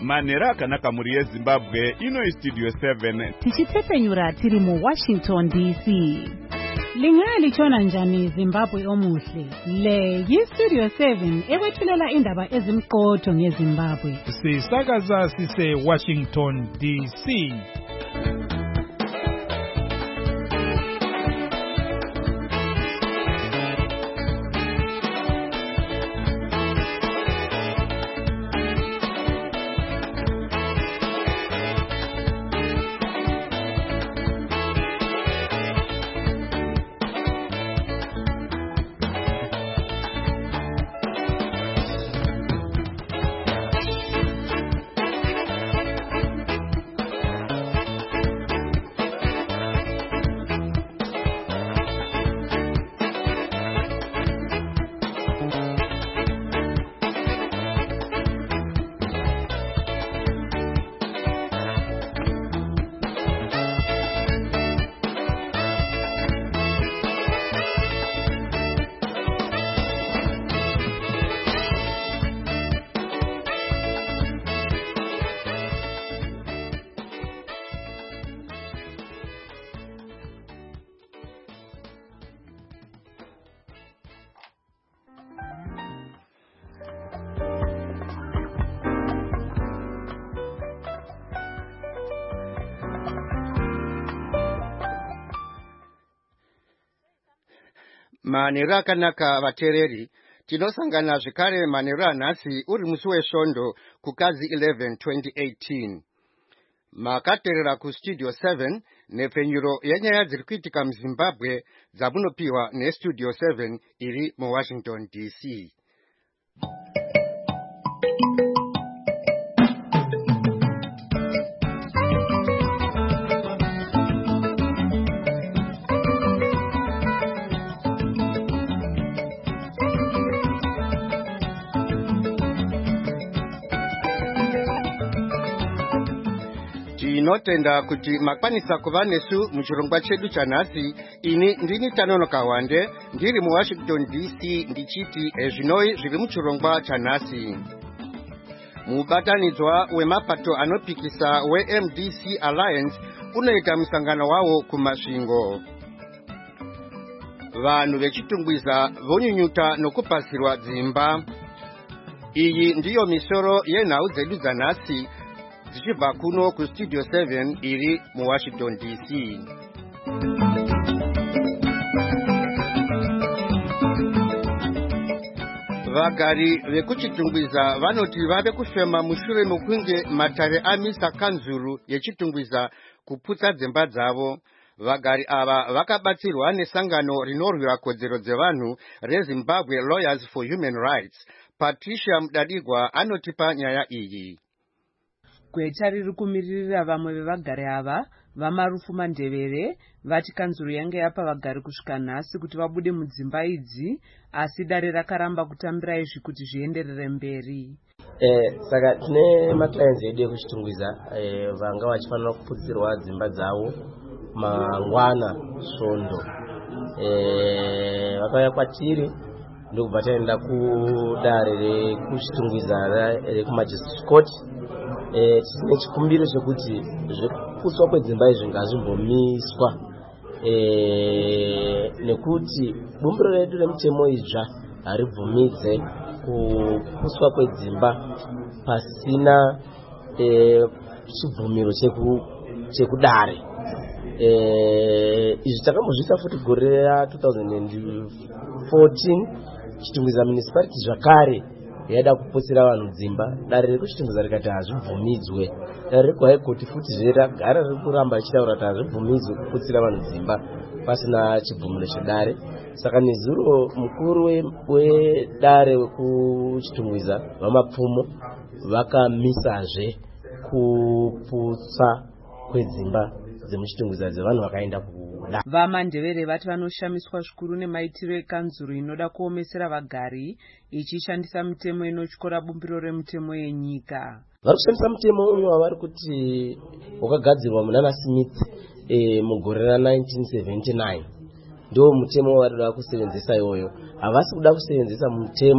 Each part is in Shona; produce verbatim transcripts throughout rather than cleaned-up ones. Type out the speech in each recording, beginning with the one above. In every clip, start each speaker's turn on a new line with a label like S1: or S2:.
S1: Manera Kanaka muri Zimbabwe ino Studio seven.
S2: Tichitepenyura tiri mu Washington D C. Lingali chona njani Zimbabwe omuhle. Le yi Studio seven ekwethulela indaba ezimqotho ngeZimbabwe.
S3: Sisakaza sise Washington D C.
S4: Manera kanaka vatereri tinosangana zvikare manera nhasi uri musi wesvondo kukazi eleven twenty eighteen. Makaterera kustudio seven nepfenyuro yenyaya dziri kuitika muZimbabwe dzamunopiwa nestudio seven iri muWashington D C. Tinotenda kuti makwanisa kuva nesu muchirongwa chedu chanhasi. Ini ndini Tanonoka Wande ndiri muWashington D C ndichiti ezvinoi zviri muchirongwa chanhasi. Mubatanidzwa wemapato anopikisa weM D C Alliance unoita musangano wawo kumasvingo. Vanhu vechitungwiza vonyunyuta nokupasirwa dzimba. Iyi ndiyo misoro yenhau dzedu dzanhasi dzichibva kuno kustudio seven iri muWashington D C. Vagari vekuchitungwiza vanoti vave kufema mushure mekunge matare amisa kanzuru yechitungwiza kuputsa dzimba dzavo. Vagari ava vakabatsirwa nesangano rinorwira kodzero dzevanhu reZimbabwe Lawyers for Human Rights. Patricia Mudadigwa anotipa nyaya iyi.
S5: Gweta riri kumiririra vamwe vevagari ava vamarufu mandevere vati kanzuru yange yapa vagari kusvika nhasi kuti vabude mudzimba idzi, asi dare rakaramba kutambira izvi kuti zvienderere mberi.
S6: Eh, saka tine maclients edu ekuchitungwiza eh, vanga vachifanira kuputsirwa dzimba dzavo mangwana svondo. Eh, vakauya kwatiri ndokubva taenda kudare rekuchitungwiza rekumagistrate court. Eh, tine chikumbiro chekuti zvekuputswa kwedzimba izvi ngazvimbomiswa. Eh, nekuti bumbiro redu remutemo idzva haribvumidze kuputswa kwedzimba pasina eh, chibvumiro cheku chekudare. Eh, izvi takambozvisa futi gore ra two thousand fourteen chitungwiza municipality zvakare yaida kuputsira vanhu dzimba. Dare rekuchitungwiza rikati hazvibvumidzwe. Dare reku court futi zveragara riri kuramba ichitaura kuti hazvibvumidzwe kuputsira vanhu dzimba pasina chibvumiro chedare. Saka nezuro mukuru wedare wekuchitungwiza vamapfumo vakamisazve kuputsa kwedzimba dzemuchitungwiza dzevanhu vakaenda kuda.
S5: Vamandevere vati vanoshamiswa zvikuru nemaitiro ekanzuru inoda kuomesera vagari ichishandisa mitemo inotyora bumbiro remutemo yenyika.
S6: Vari kushandisa mutemo umwe wavari kuti wakagadzirwa munana Smith e, mugore ra nineteen seventy-nine. Ndo mutemo wavari kuda kusevenzesa iyoyo. Havasi kuda kusevenzesa mutemo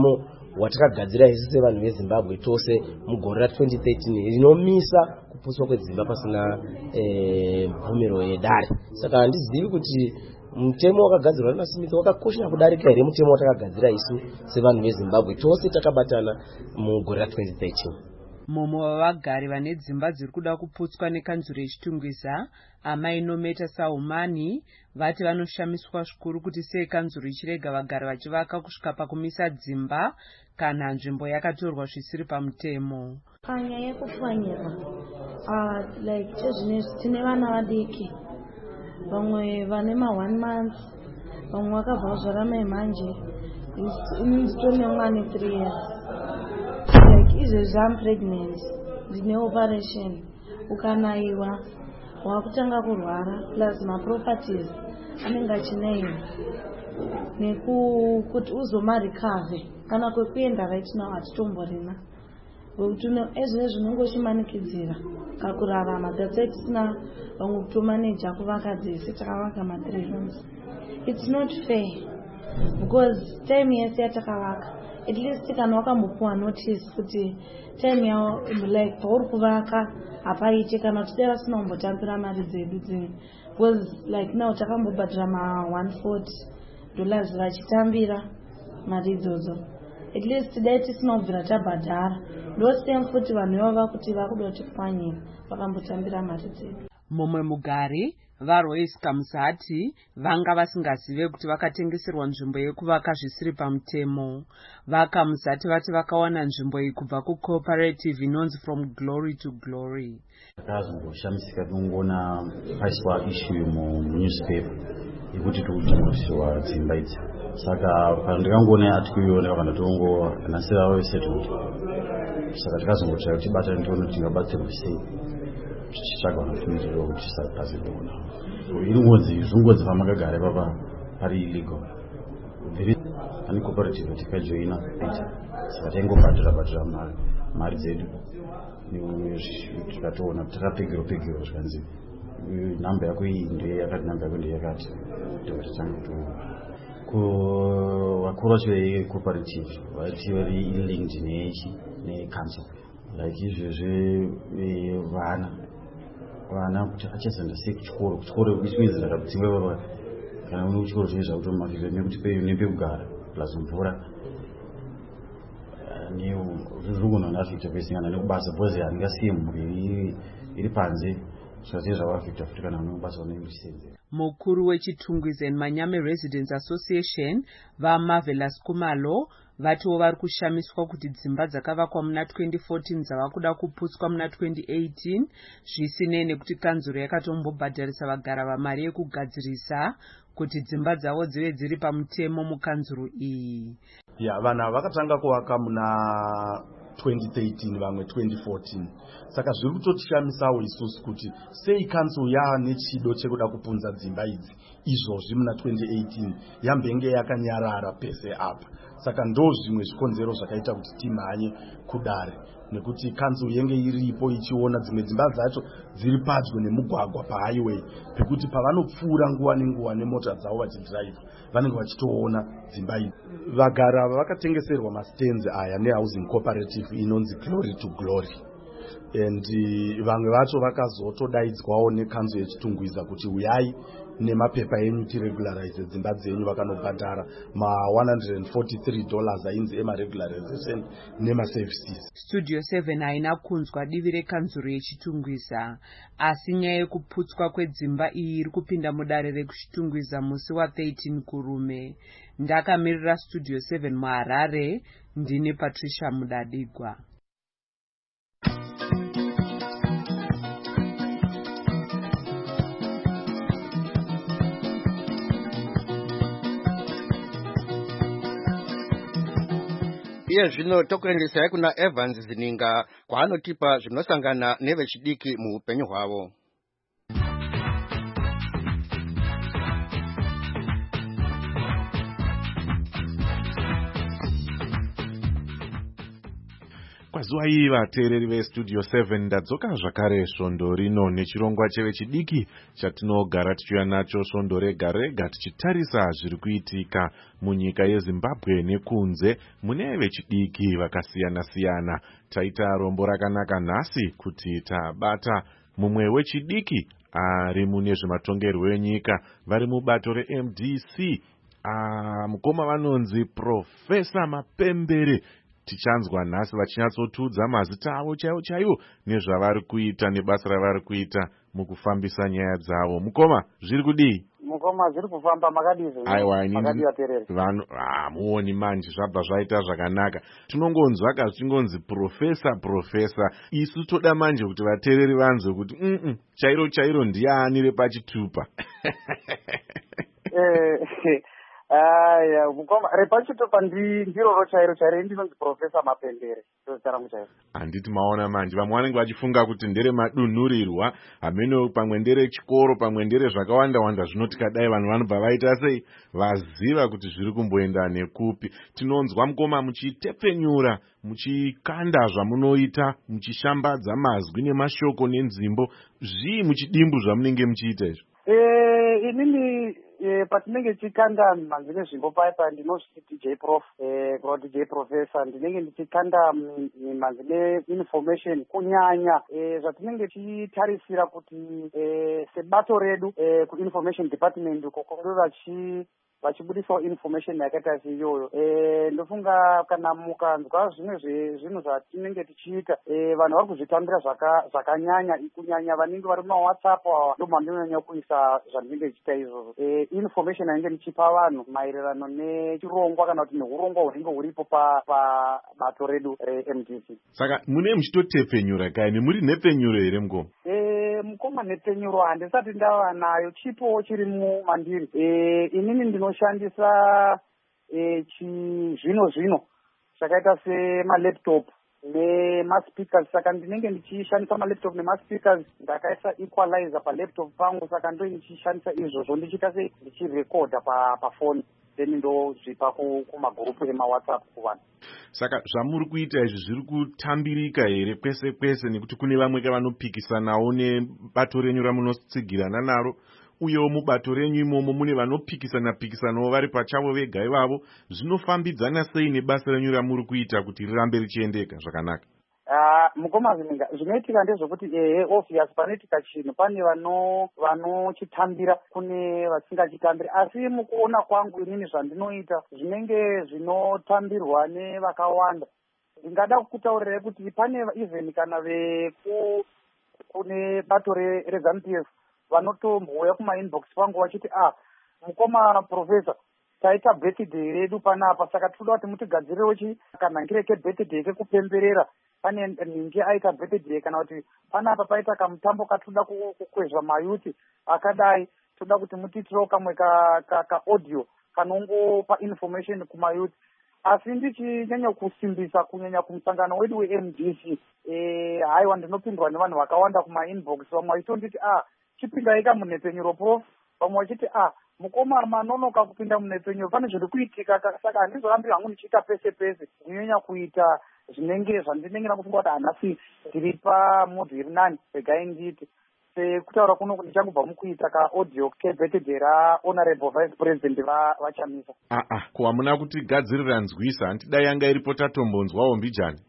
S6: watakagadzira isu sevanhu vezimbabwe tose mugore ra twenty thirteen rinomisa kuputswa kwedzimba pasina mvumiro yedare. Saka handizivi kuti mutemo wakagadzirwa naSmith wakakosha kudarika here mutemo watakagadzira isu sevanhu vezimbabwe tose takabatana mugore ra twenty thirteen.
S5: Mumwe wavagari vane dzimba dziri kuda kuputswa nekanzuro yechitungwiza, Amai Nometa Saumani, vati vanoshamiswa zvikuru kuti sei kanzuro ichirega vagari vachivaka kusvika pakumisa dzimba kana nzvimbo yakatorwa zvisiri pamutemo.
S7: Panyaya yekupwanyirwa uh, like chezvinezvi tine vana vadiki, vamwe vane ma one month, vamwe vakabva kuzvarama manje, inini nditori nemwana three years. Like izvezvi I'm pregnant, ndine operation, ukanaiwa wakutanga kurwara plus ma properties anenge achinaiwa nekuti uzomarikave kana kwekuenda right now hatitomborina wekuti ezvinezvi unenge uchimanikidzira kakurarama that's tisina vamwe kutomaneja kuvaka dzese takavaka ma three rooms. It's not fair because time yese yatakavaka at least kana wakambopuwa notice kuti time yao like pauri kuvaka hapaite kana kuti dai vasina kumbotambira mari dzedu dzimwe because like now takambobhadhira ma one forty dollars vachitambira mari idzodzo. At least dai tisina kubvira tabhadhara ndo same futi vanhu ivavo vakuti vakuda kuti pwanyira vakambotambira mari dzedu.
S5: Mumwe mugari vaRoyce Kamsati vanga vasingazive kuti vakatengeserwa nzvimbo yekuvaka zvisiri pamutemo. VaKamsati vati vakawana nzvimbo iyi kubva kucooperative inonzi From Glory to Glory.
S8: Ndakazongoshamisika kungoona paiswa issue munewspaper yekuti tikutengeserwa dzimba idzi. Saka pandikangoona article ndakavandatongo nasira wesettlement. Saka tikazongotsvaka kuti bata ndione kuti tingabatsirwa sei. Tichitsvaga vanofumirira kuti tisakazibona. Iri ngodzi zvingodzi pamakagara papa pari illegal. Ani cooperative tikajoina saka taingobhadhira bhadhira mari mari dzedu tikatoona kuti takapegero pegero zvikanzi nhamba yako iyi ndeyakati nhamba yako ndeyakati totanga to vakuru vacho vecooperative vati vari linked nechi necouncil like izvezve vana vana kuti achazenda sei kuchikoro kuchikoro which means ndakadzimba baba kana uri kuchikoro zvine zvautomakira nekuti peyo nepekugara plus mvura nezvirikuona ndafita pesingana nekubasa bhozi handingasiye mhuri iri panze zvazve zvavafita futi kana unobasa unenge uchisenzera.
S5: Mukuru wechitungwiza and Manyame Residents Association vaMarvelous Kumalo vatiwo vari kushamiswa kuti dzimba dzakavakwa muna twenty fourteen dzava kuda kuputswa muna twenty eighteen zvisinei nekuti kanzuro yakatombobhadharisa vagara vamari yekugadzirisa kuti dzimba dzavo dzive dziri pamutemo mukanzuro iyi.
S9: Ya vana vakatanga kuvaka muna twenty thirteen vamwe twenty fourteen. Saka zviri kutotishamisawo isusu kuti sei kanzuro yaane chido chekuda kupunza dzimba idzi izvozvi muna twenty eighteen yambenge yakanyarara pese apa. Saka ndo zvimwe zvikonzero zvakaita kuti timhanye kudare nekuti kanzuro yenge iripo ichiona dzimwe dzimba dzacho dziri padyo nemugwagwa pahighway pekuti pavanopfuura nguva nenguva nemota dzavo vachidhiraivha vanenge vachitoona dzimba idzi. Vagara vakatengeserwa mastenzi aya nehousing cooperative inonzi Glory to Glory and vamwe vacho vakazotodaidzwawo nekanzuro yechitungwiza kuti uyai nemapepa enyu tiregularize dzimba dzenyu vakanobhadhara ma one hundred forty-three dollars ainzi emaregularization nemaservices.
S5: Studio seven haina kunzwa divi rekanzuro yechitungwiza asi nyaya yekuputswa kwedzimba iyi iri kupinda mudare rekuchitungwiza musi wa thirteen kurume. Ndakamirira Studio seven muHarare, ndine Patricia Mudadigwa.
S4: Iye zvino tokuendesai kuna Evans Zininga kwaanotipa zvinosangana nevechidiki muupenyu hwavo.
S1: Pazuva iyi vateereri vestudio seven ndadzoka zvakare svondo rino nechirongwa chevechidiki chatinogara tichiuya nacho svondo rega rega tichitarisa zviri kuitika munyika yeZimbabwe nekunze mune vechidiki vakasiyana siyana. Taita rombo rakanaka nhasi kuti tabata mumwe wechidiki ari mune zvematongerwo enyika vari mubato reM D C. Ah, mukoma vanonzi Profesa Mapembere. Tichanzwa nhasi vachinyatsotudza mazita avo chaiwo chaiwo nezvavari kuita nebasa ravari kuita mukufambisa nyaya dzavo. Mukoma, zviri kudii?
S10: Mukoma, zviri kufamba makadizvo.
S1: Aiwa, inini
S10: makadivateereri.
S1: Vanhu ah muoni manje zvabva zvaita zvakanaka. Tinongonzwa kazvingonzi profesa profesa. Isu toda manje kuti vateereri vanzwe kuti mm -mm, chairo chairo ndiani repachitupa.
S10: Eh Aya, mukoma repachitupa ndiro chairo chairo ndinonzi Profesa Mapembere. Ndozitarangu chairo.
S1: Handiti maona manje vamwe vanenge vachifunga kuti ndere madunhurirwa, hameno pamwe ndere chikoro, pamwe ndere zvakawanda wanda zvinotikadai vanhu vanobva vaita sei vaziva kuti zviri kumboenda nekupi. Tinonzwa mukoma muchitepfenyura, muchikanda zvamunoita, muchishambadza mazwi nemashoko nenzimbo. Zvii muchidimbu zvamunenge muchiita izvo?
S10: Eh, inini Eh, patinenge tichikanda manzi nezvimbo paipa ndinosviti D J Prof eh kana D J Professor ndinenge ndichikanda manzi neinformation kunyanya eh zvatinenge tichitarisira kuti eh sebato redu eh kuinformation department kokondora chi vachibudisa information yakaita seiyoyo. Eh ndofunga kana mukanzwa zvimwe zvinhu zvatinenge tichiita eh vanhu vari kuzvitambira zvakanyanya kunyanya vanenge vari muWhatsApp ndo mandinonyanya kuisa zvandinenge ndichiita izvozvo. Eh information yanenge ndichipa vanhu maererano nechirongwa kana kuti neurongwa hunenge huripo pabato redu reM D C.
S1: Saka mune muchitotepfenyura kaini muri nepfenyuro here mukoma?
S10: Eh mukoma nepfenyuro handisati ndava nayo, chipo chiri mumandiri. Eh inini ndinoshandisa eh chizvino zvino zvakaita semalaptop nemaspeakers. Saka ndinenge ndichishandisa malaptop nemaspeakers, ndakaisa equalizer palaptop pangu, saka ndo ndichishandisa izvozvo ndichiita sei ndichirekodha pafoni then ndozvipa kumagurupu emaWhatsApp kuvanhu.
S1: Saka zvamuri kuita izvi zviri kutambirika here kwese kwese, nekuti kune vamwe vanopikisanawo nebato renyu ramunotsigirana naro, uyewo mubato renyu imomo mune vanopikisana pikisanawo vari pachavo vega ivavo. Zvinofambidzana sei nebasa renyu ramuri kuita kuti rirambe richiendeka zvakanaka?
S10: Ah, mukoma zvinoitika ndezvekuti ehe obvious panoitika chinhu pane vano vanochitambira kune vasingachitambiri, asi mukuona kwangu inini zvandinoita zvinenge zvinotambirwa nevakawanda. Ndingada kukutaurirai kuti pane even kana veku kune bato reZANU P F vanotombouya kumainbox pangu vachiti ah mukoma Professor taita birthday redu panapa, saka toda kuti mutigadzirirewo kanhangire kebirthday kekupemberera. Pane ningi aita birthday kana kuti panapa paita kamutambo katoda kukwezva mayuti akadai, toda kuti mutiitirawo kamwe ka audio kanongopa information kumayuti. Asi ndichinyanya kusimbisa kunyanya kumusangano wedu weM D C eh haiwa ndinopindwa nevanhu vakawanda kumainbox, vamwe vachitonditi ah chipindai kamunepfenyuro Prof, vamwe vachiti ah mukoma manonoka kupinda munepfenyuro, pane zviri kuitika. Saka handizorambi hangu ndichiita pese pese, ndinonyanya kuita zvinenge zvandinenge ndakufunga kuti hanasi ndiri pamudhi iri nani regai nditi sekutaura kuno kuti ndichangobva mukuita kaaudio kebirthday raHonorable Vice President vachamisa.
S1: Ah ah, ko hamuna kuti gadzirira nzwisa, handidai yanga iripo tatombonzwawo mbijani.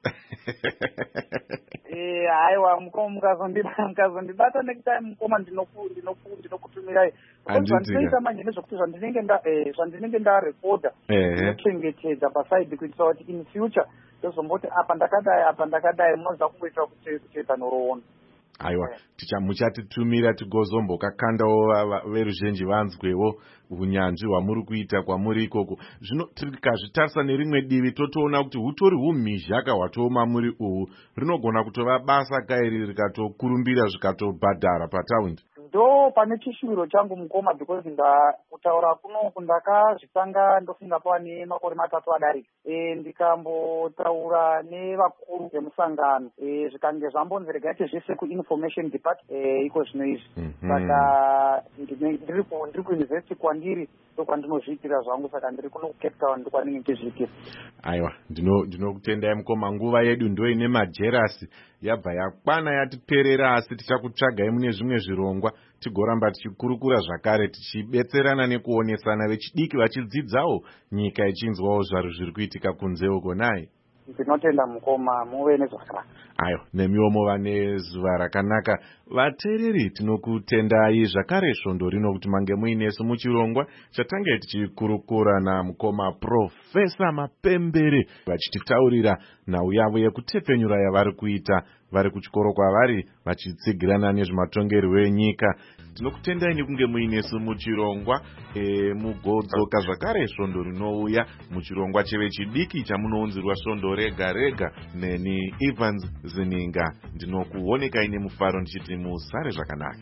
S10: Eh haiwa mukoma mukazondibata next time mukoma ndinokutumirai. Zvandinoita manje nezvokuti zvandinenge nda eh zvandinenge ndarekodha ndinochengetedza paside kuitira kuti in future ndozomboti apa ndakadai apa ndakadai munoza kuita kucheta noroona.
S1: Aiwa, ticha muchatitumira tigozombokakandawo veruzhinji vanzwewo unyanzvi hwamuri kuita kwamuri ikoko. Zvino tikazvitarisa nerimwe divi totoona kuti hutori humhizhaka hwatoma muri uhu, rinogona kutova basa kairi rikatokurumbira zvikatobhadhara pataundi.
S10: Ndo pane chishuviro changu mukoma, because kutaura kunoku ndakazvitanga ndofunga pava nemakore matatu adarika. E, ndikambotaura nevakuru vemusangano e, zvikange zvambonzi regai zvese kuinformation department e, iko zvino izvi. Saka ndiri kuuniversity kwandiri ndokwandinozviitira zvangu, saka ndiri kuno kucape town ndokwanenge ndichizviitira.
S1: Aiwa, ndinokutendai mukoma, nguva yedu ndo ine majerasi yabva yakwana yatiperera, asi tichakutsvagai mune zvimwe zvirongwa tigoramba tichikurukura zvakare tichibetserana nekuonesana vechidiki vachidzidzawo nyika ichinzwawo zvaru zviri kuitika kunze uko. Nai
S10: ndinotenda mukoma, muve nezvakanaka.
S1: Ayo, nemiwo muva nezuva rakanaka. Vateereri tinokutendai zvakare svondo rino kuti mange muinesu muchirongwa chatange tichikurukura namukoma Profesa Mapembere vachititaurira nhau yavo yekutepfenyura yavari kuita vari kuchikoro kwavari vachitsigirana nezvematongerwo enyika. Tinokutendai nekunge muinesu muchirongwa e, mugodzoka zvakare svondo rinouya muchirongwa chevechidiki chamunounzirwa svondo rega rega neni Evans Zininga. Ndinokuonekai nemufaro ndichiti musare zvakanaka.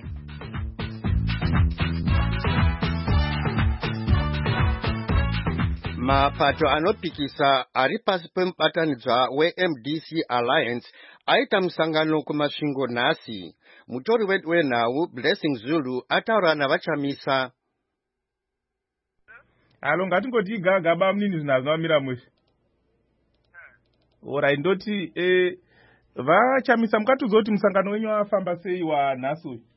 S4: Mapato anopikisa ari pasi pemubatanidzwa we-M D C Alliance aita musangano kumasvingo nhasi. Mutori wedu wenhau Blessing Zulu ataura navachamisa.
S3: Alo, ngatingoti igagaba munini zvinhu zvinomira mushe. Ora indoti eh vachamisa mukatuzoti musangano wenyu wafamba sei wanhasi uyu?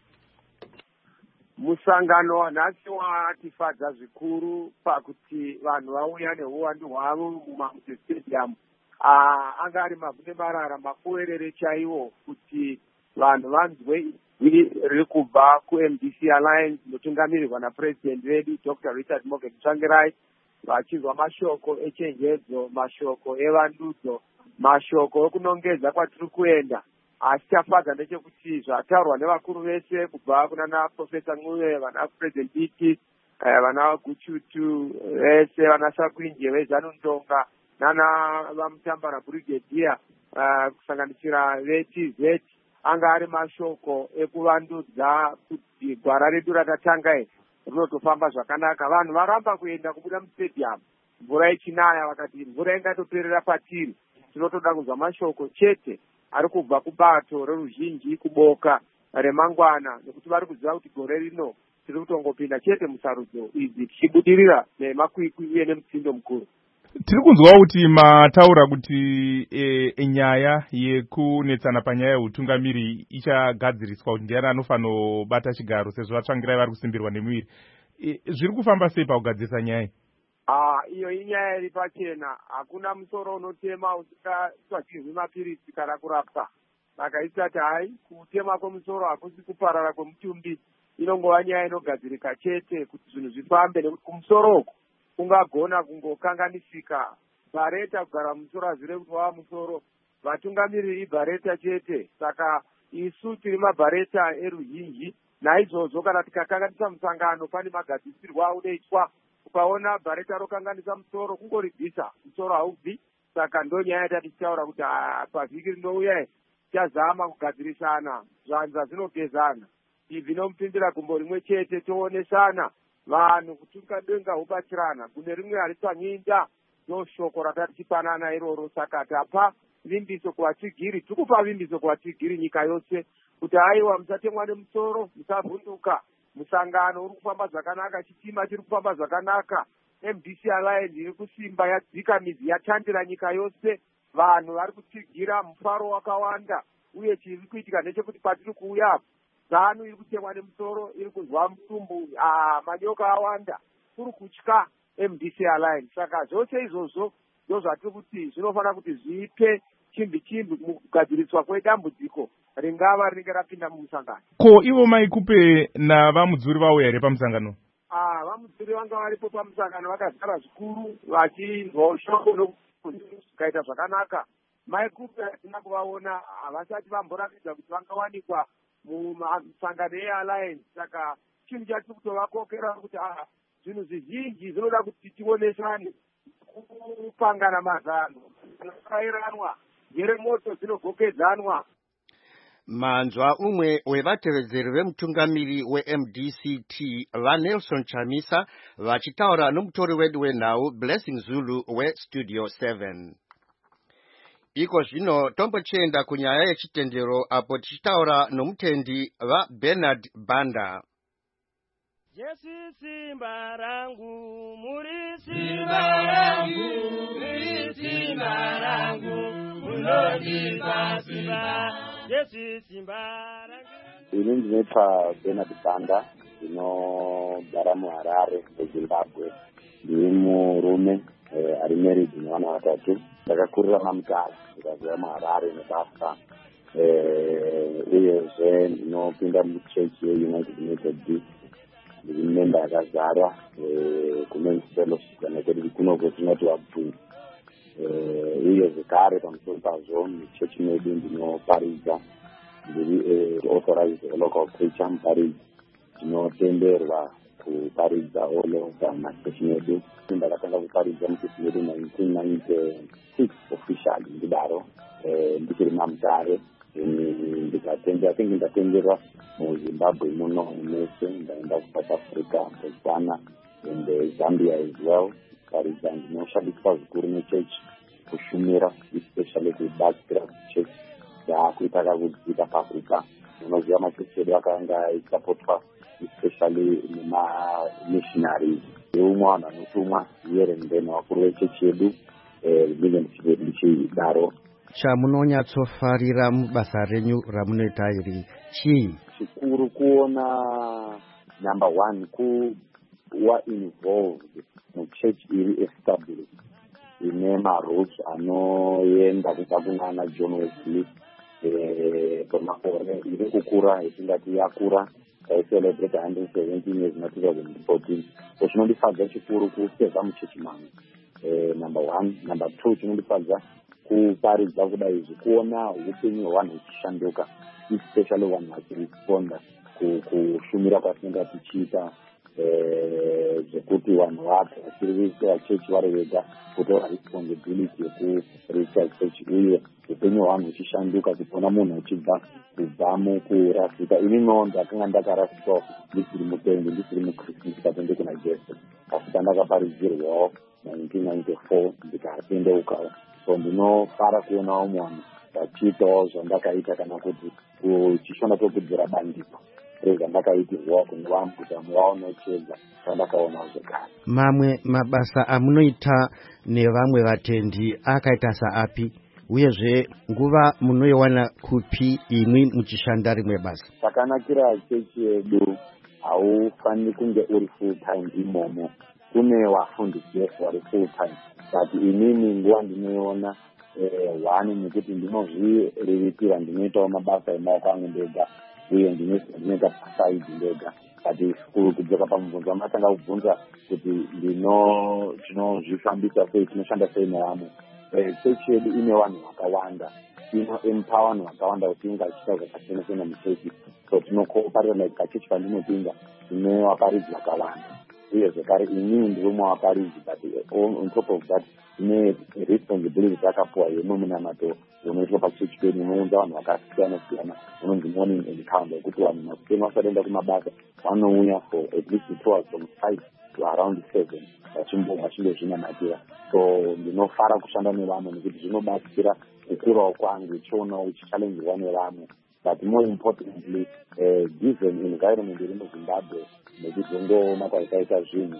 S11: Musangano wanhasi watifadza zvikuru pakuti vanhu vauya neuwandu hwavo mumastadium. Ah, anga ari mavhune marara makuwerere chaiwo kuti vanhu vanzwe riri kubva ku-M D C Alliance inotungamirirwa napresident wedu Doctor Richard Morgan Tsvangirai, vachinzwa mashoko echenjedzo, mashoko evandudzo, mashoko ekunongedza kwatiri kuenda. Asi chafadza ndechekuti zvataurwa nevakuru vese kubva kunana Profesa Ncube, vana President Biti, vana Guchutu vese, vana Sakwinje veZanu Ndonga, nana vamutambara Brigadier kusanganisira ve-T Z, anga ari mashoko ekuvandudza kuti gwara redu ratatanga iri rinotofamba zvakanaka. Vanhu varamba kuenda kubuda mustadium, mvura ichinaya, vakati mvura ingatoperera patiri, tinotoda kunzwa mashoko chete ari kubva kubato reruzhinji kuboka remangwana, nekuti vari kuziva kuti gore rino tiri kutongopinda chete musarudzo idzi tichibudirira nemakwikwi uye nemutsindo mukuru.
S3: Tiri kunzwa kuti mataura kuti e, nyaya yekunetsana panyaya yeutungamiri ichagadziriswa kuti ndiani anofanira bata chigaro sezvo vatsvangirai vari kusimbirwa nemuviri. E, zviri kufamba sei pakugadzirisa nyaya?
S11: Ah, iyo inyaya iri pachena. Hakuna musoro unotema usingatsvagirwi mapirisi kana kurapwa. Saka isati hai kutema kwemusoro hakusi kuparara kwemutumbi, inongova nyaya inogadzirika chete kuti zvinhu zvifambe, nekuti kumusoro uku kungagona kungokanganisika. Bhareta kugara musoro hazvire kuti wava musoro, vatungamiriri ibhareta chete. Saka isu tiri mabhareta eruzhinji, naizvozvo kana tikakanganisa musangano pane magadzisirwo aunoitwa. Ukaona bhareta rokanganisa musoro kungoribvisa, musoro haubvi. Saka ndo nyaya yatati tichitaura kuti pavhiki rinouya tichazama kugadzirisana, zvanza zvinogezana, ibvi nomupindira gumbo rimwe chete, toonesana vanhu kutuka denga hubatirana, kune rimwe haritsvanginda. Ndo shoko ratati tipanana iroro. Saka tapa vimbiso kuvatigiri, tikupa vimbiso kuvatigiri nyika yose kuti aiwa musatemwa nemusoro, musavhunduka. Musangano uri kufamba zvakanaka, chitima chiri kufamba zvakanaka, M D C Alliance iri kusimba, yadzika midzi, yatandira nyika yose, vanhu vari kutsigira mufaro wakawanda. Uye chiri kuitika ndechekuti patiri kuuya zanu iri kutemwa nemusoro, iri kuzwa mutumbu, ah, manyoka awanda, kuri kutya M D C Alliance. Saka zvose izvozvo ndo zvatiri kuti zvinofanira kuti zvipe chimbi chimbi mukugadziriswa kwedambudziko ringava rinenge rapinda mumusangano.
S3: Ko ivo maikupe navamudzuri vauya here pamusangano?
S11: Ah, vamudzuri vanga varipo pamusangano vakagara zvikuru vachinzwa shoko nokukaita zvakanaka. Maikupe hatina kuvaona, havasati vamboratidza kuti vangawanikwa mumusangano eAlliance. Saka chinhu chatiri kutovakokera kuti ah, zvinhu zvizhinji zvinoda kuti tionesane, kupangana mazano, kairanwa, njere moto dzinogokedzanwa.
S4: manzwa umwe wevatevedzeri vemutungamiri we-M D C T vaNelson Chamisa vachitaura nomutori wedu wenhau Blessing Zulu weStudio seven. Iko zvino tombochienda kunyaya yechitendero apo tichitaura nomutendi vaBernard Banda.
S12: Jesu simba rangu, muri simba rangu, muri simba rangu, munondipa simba, Jesu simba rangu.
S13: Ini ndinoitwa Bernard Banda, ndinogara muHarare muZimbabwe. Ndiri murume ari married nevana vatatu. Ndakakurira maMutare, ndikabva muHarare nebasa. Uyezve ndinopinda muchechi yeUnited Methodist. Ndiri member yakazara kumen's fellowship kanakedi kunoko tinoti wabvunza. Uye zvekare pamusoro pazvo muchechi medu ndinoparidza. Ndiri authorized local preacher muparidzi. Ndinotenderwa kuparidza all over machechi medu. Ndakatanga kuparidza muchechi medu nineteen ninety-six officially ndidaro ndichiri maMutare. Ndikatenda think ndatenderwa muZimbabwe muno mese, ndaenda kuSouth Africa, Botswana and Zambia as well. Paridza ndinoshandiswa zvikuru nechechi kushumira especially kubatsira chechi yakuita kakudzika paAfrica. Unoziva machechi edu akanga eisapotwa especially nema-missionaries. Umwe vanhu vanotumwa here and then vakuru vechechi yedu ndichidaro.
S14: Chamunonyatsofarira mubasa renyu ramunoita iri chii?
S13: Chikuru kuona number one kuwa involved muchechi iri established ine maroots anoenda kubva kunana John Wesley pamakore iri kukura etingati yakura taicelebrate one hundred seventeen years na twenty fourteen. So chinondifadza chikuru kuseva muchechi mangu number one. Number two chinondifadza kuparidza kudai zvikuona upenyu hwevanhu huchishanduka especially vanhu vachiresponda kushumira kwatinenge tichiita zvekuti vanhu vapi vachiriritira chechi vari vega kutora responsibility yekuriritira chechi uye upenyu hwevanhu huchishanduka kuona munhu uchibva kubva mukurasika. Inino ndakanga ndakarasikawo ndisiri mupenzi ndisiri mukristu ndikatende kuna Jesu asi pandakaparidzirwawo nineteen ninety-four ndikatendeukawo. So ndinofara kuonawo munhu vachiitawo zvandakaita kana kuti kuchishonda tokudzira bandiko rezvandakaitirwa kune vanhu kuti vaonochedza zvandakaonawo zvekare.
S14: Mamwe mabasa amunoita nevamwe vatendi akaita saapi uyezve nguva munoiwana kupi imwi muchishanda rimwe basa?
S13: Chakanakira chechi yedu haufaniri kunge uri full time imomo. Kune vafundisi vefu vari full time. But inini nguva ndinoiona one nekuti ndinozviriripira ndinoitawo mabasa emaoko angu ndega uye ndinoita pasaidi ndega. But kudzoka pamubvunzo wamatanga kubvunza kuti ndino tinozvifambisa sei tinoshanda sei nevamwe. Chechi yedu ine vanhu vakawanda, ino empower vanhu vakawanda kuti inge achiita zvakasiyana siyana muchechi. So tinokoparira like kachechi pandinopinda tine vaparidzi vakawanda. Uye zvekare inini ndiri mumwe wavaparidzi, but on top of that ine responsibility dzakapuwa yemwe munamato unoitwa pachechi pedu unounza vanhu vakasiyana siyana unonzi morning encounter yekuti vanhu masitema vasadaenda kumabasa vanouya for at least two hours from five to around seven vachindozvinamatira. So ndinofara kushanda nevamwe nekuti zvinobatsira kukurawo kwangu uchionawo uchichallengerwa nevamwe. But more importantly, uh, given environment iri muZimbabwe nekuti ndoona kwaitaita zvinhu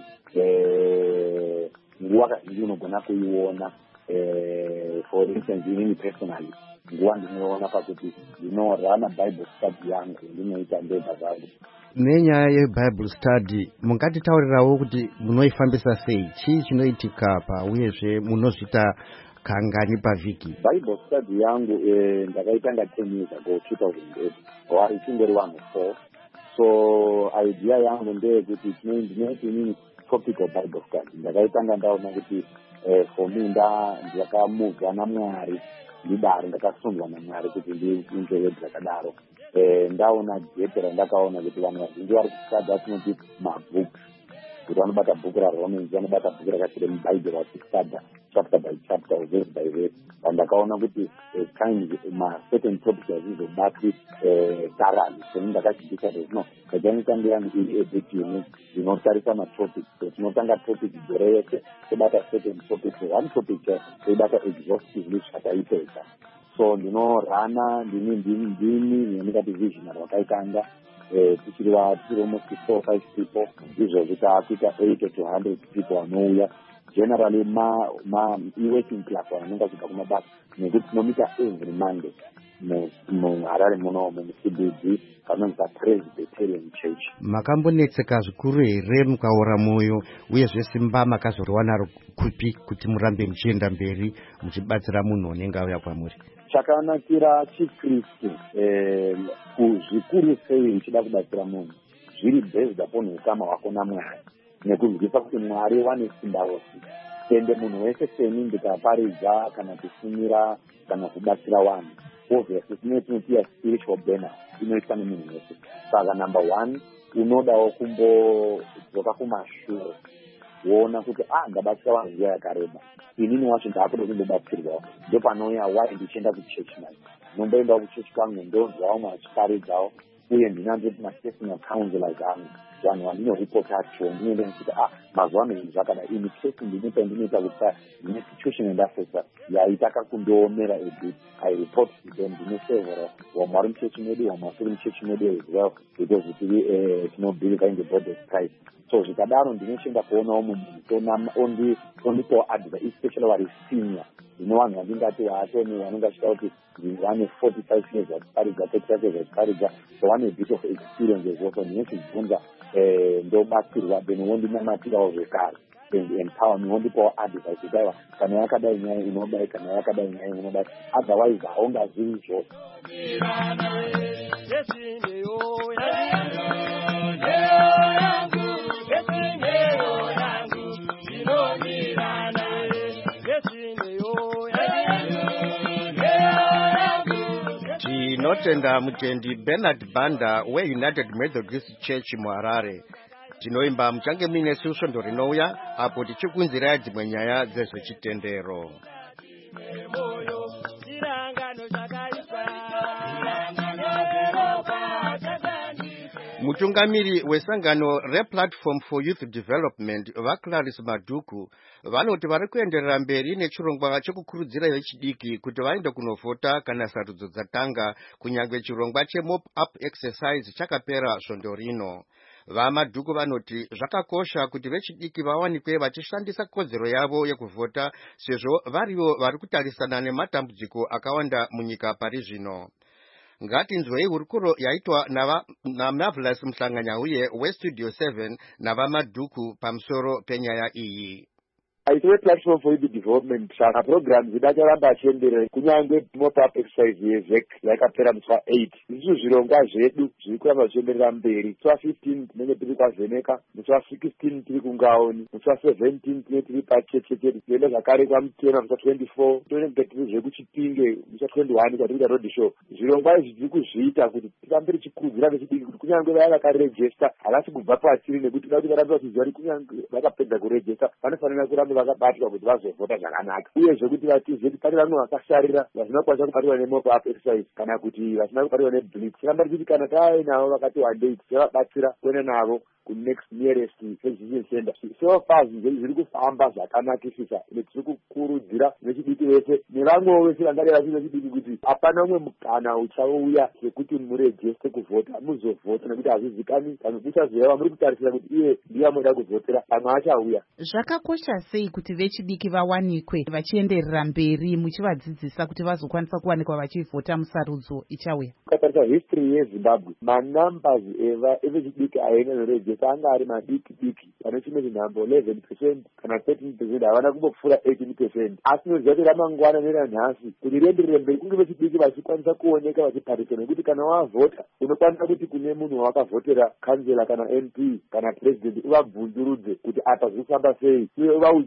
S13: nguva kazhinji unogona kuiona. For instance, inini personally nguva ndinoona pakuti ndinorana Bible study yangu ndinoita ndega zvangu.
S14: Nenyaya yeBible study mungatitaurirawo kuti munoifambisa sei, chii chinoitika pa uyezve munozvita kangani pavhiki?
S13: Bible study yangu ndakaitanga ten years ago two thousand eight wari chingori one four. So idea yangu ndeyekuti ndinoiti inini topical Bible study. Ndakaitanga ndaona kuti for me nda ndakamudzwa naMwari ndidaro ndakasundwa naMwari kuti ndiinzveve dzakadaro. Ndaona gete randakaona kuti vanhu vazhinji vari kustudy tinoti mabooks kuti vanobata bhuku raRomans, vanobata bhuku rakasiyira mubhaibheri vachistadha chapter by chapter or verse by verse. Vandakaona kuti kind ma-certain topics hazizobatwi thoroughly. So ndakachibvisa kuti no, kachanitambira ebit unique dzinotarisa matopics. So tinotanga topic gore yese tobata certain topics. One topic toibata exhaustively zvakaipedza. So ndinorana ndini ndini ndini ndingati visionary wakaitanga tichiri tichiri almost four five people izvozvo taakuita eight to one hundred people vanouya generally ma ma working class vanenge vachibva kumabasa nekuti tinomita every Monday muHarare muno muC B D kanonzi Presbyterian Church.
S14: Makambonetseka zvikuru here mukaora moyo uyezve simba makazoriwana kupi kuti murambe muchienda mberi muchibatsira munhu unenge auya kwamuri?
S13: Chakanakira chiKristu kuzvikuru sei uchida kubatsira munhu zviri based upon ukama hwako naMwari nekuzivisa kuti Mwari wane simba rose. Ende munhu wese seni ndikaparidza kana kusimira kana kubatsira vanhu obviously tinotiya spiritual burnout inoitwa nemunhu wese. Saka number one unodawo kumbodzoka kumashure woona kuti ah ndabatsira vanhu nguva yakareba inini wacho ndaakuda kundobatsirwawo ndopanouya why ndichienda kuchechi manje nomboendawo kuchechi kwangu ndonzwa vamwe vachiparidzawo uye ndinandoti ma-personal counselors angu vanhu vandinoripota acho ndinoenda ndichiti ah mazuva ano zvinhu zvakadai ini kesi ndinoita ndinoita kuti ndine situation endafesa yaitaka kundoomera ebit I report to them ndinosevera vamwe vari muchechi medu vamwe vasiri muchechi medu as well because tiri tinobelieve in the body of Christ. So zvikadaro ndinochienda kuonawo munhu ondipawo advice especially vari senior zvino vanhu vandingati vaatoni vanenge vachita kuti vane forty five years vachiparidza thirty five years vachiparidza so vane bit of experience as well. So ndinochidzunza ndobatsirwa then wondinamatirawo zvekare and empower me wondipawo advice kuti aiwa kana yakadai nyaya inodai kana yakadai nyaya inodai otherwise haungazivi izvozvo.
S14: Tinotenda mutendi Bernard Banda weUnited Methodist Church muHarare. Tinoimba muchange muine susvondo rinouya apo tichikunzirai dzimwe nyaya dzezvechitendero. Mutungamiri wesangano rePlatform for Youth Development vaClarice Madhuku vanoti vari kuenderera mberi nechirongwa chekukurudzira vechidiki kuti vaende kunovhota kana sarudzo dzatanga kunyange chirongwa cheMop Up Exercise chakapera svondo rino. VaMadhuku vanoti zvakakosha kuti vechidiki vawanikwe vachishandisa kodzero yavo yekuvhota sezvo varivo vari kutarisana nematambudziko akawanda munyika pari zvino. Ngatinzwei hurukuro yaitwa naMarvelous Mhlanganya uye weStudio seven navaMadhuku pamusoro penyaya iyi.
S13: Aitwe Platform for Youth Development saka programs dzidacharamba achienderera kunyange Mop Up Exercise yevhek yakapera musi eight. Izvi zvirongwa zvedu zviri kuramba zvichienderera mberi. Musi fifteen tinenge tiri kwaZeneka, musi sixteen tiri kuNgaoni, musi seventeen tinenge tiri pacheche chedu, tienda zvakare kwaMutema musi twenty-four, tinenge tiri zvekuChipinge musi twenty-one kwatinoita road show. Zvirongwa izvi tiri kuzviita kuti tirambe tichikurudzira vechidiki kuti kunyange vaya vakarejesta havasi kubva pasiri nekuti kuti varambe vachiziva kuti kunyange vakapedza kurejesta vanofanira kuramba vakabatwa kuti vazovhota zvakanaka uyezve kuti vatize kuti pane vamwe vakasarira vasina kukwanisa kubatwa neMop Up Exercise kana kuti vasina kubatwa neBlitz. Tiramba tichiti kana tainavo vakati wandei tichavabatsira kuenda navo kunext nearest exhibition center. So far zviri kufamba zvakanakisisa ine tiri kukurudzira vechidiki vese nevamwewo vese vangade vachiri vechidiki kuti hapana umwe mukana uchauya sekuti murejeste kuvhota muzovhota nekuti hazvizikani pamwe muchazoyava muri kutarisira kuti iye ndiye amoda kuvhotera pamwe achauya.
S2: Zvakakosha sei kuti vechidiki vawanikwe vachienderera mberi muchivadzidzisa kuti vazokwanisa kuwanikwa vachivhota musarudzo ichauya?
S13: Ukatarisa history yeZimbabwe manumbers evechidiki aenda norejesta anga ari madiki diki vanochime chinhambo eleven percent kana thirteen percent havana kumbopfuura eighteen percent. Asi noziva kuti ramangwana neranhasi kuti rienderere mberi kunge vechidiki vachikwanisa kuoneka vachipariswa nekuti kana wavhota unokwanisa kuti kune munhu wavakavhotera kansela kana M P kana president uvabvunzurudze kuti apa zviri kufamba sei uye uvaudze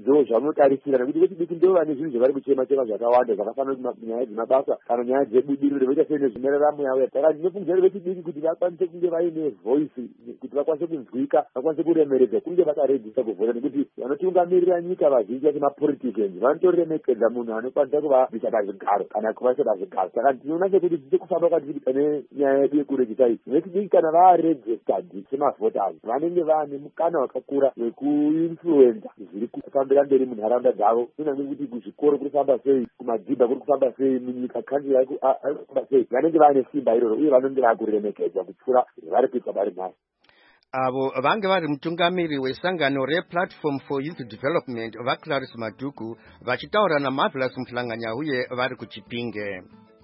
S13: ndo zvavanotarisira nekuti vechidiki ndo vane zvinhu zvavari kuchema chema zvakawanda zvakafanana nyaya dzemabasa kana nyaya dzebudiriro voita sei nezvimeraramo yavo. Saka ndinofungidzira vechidiki kuti vakwanise kunge vaine voice kuti vakwanise kunzwika vakwanise kuremeredza kunge vakaredzisa kuvhota nekuti vanotungamirira nyika vazhinji vacho mapoliticians vanotoremekedza munhu anokwanisa kuvabvisa pazvigaro kana kuvaisa pazvigaro. Saka tinoona sekuti tiche kufamba kwatiri pane nyaya yedu yekurejista iyi vechidiki kana varegistered semavhoters vanenge vane mukana wakakura wekuinfluenza zviri kufambira mberi munharaunda dzavo kunyange kuti kuzvikoro kuri kufamba sei kumadzibha kuri kufamba sei munyika kanzira ari kufamba sei vanenge vane simba iroro uye vanenge vakuremekedzwa kupfuura vari kuitwa vari nhasi.
S14: Avo vange vari mutungamiri wesangano replatform for youth development vaClaris Madhuku vachitaura naMarvelous Mhlanganya uye vari kuChipinge.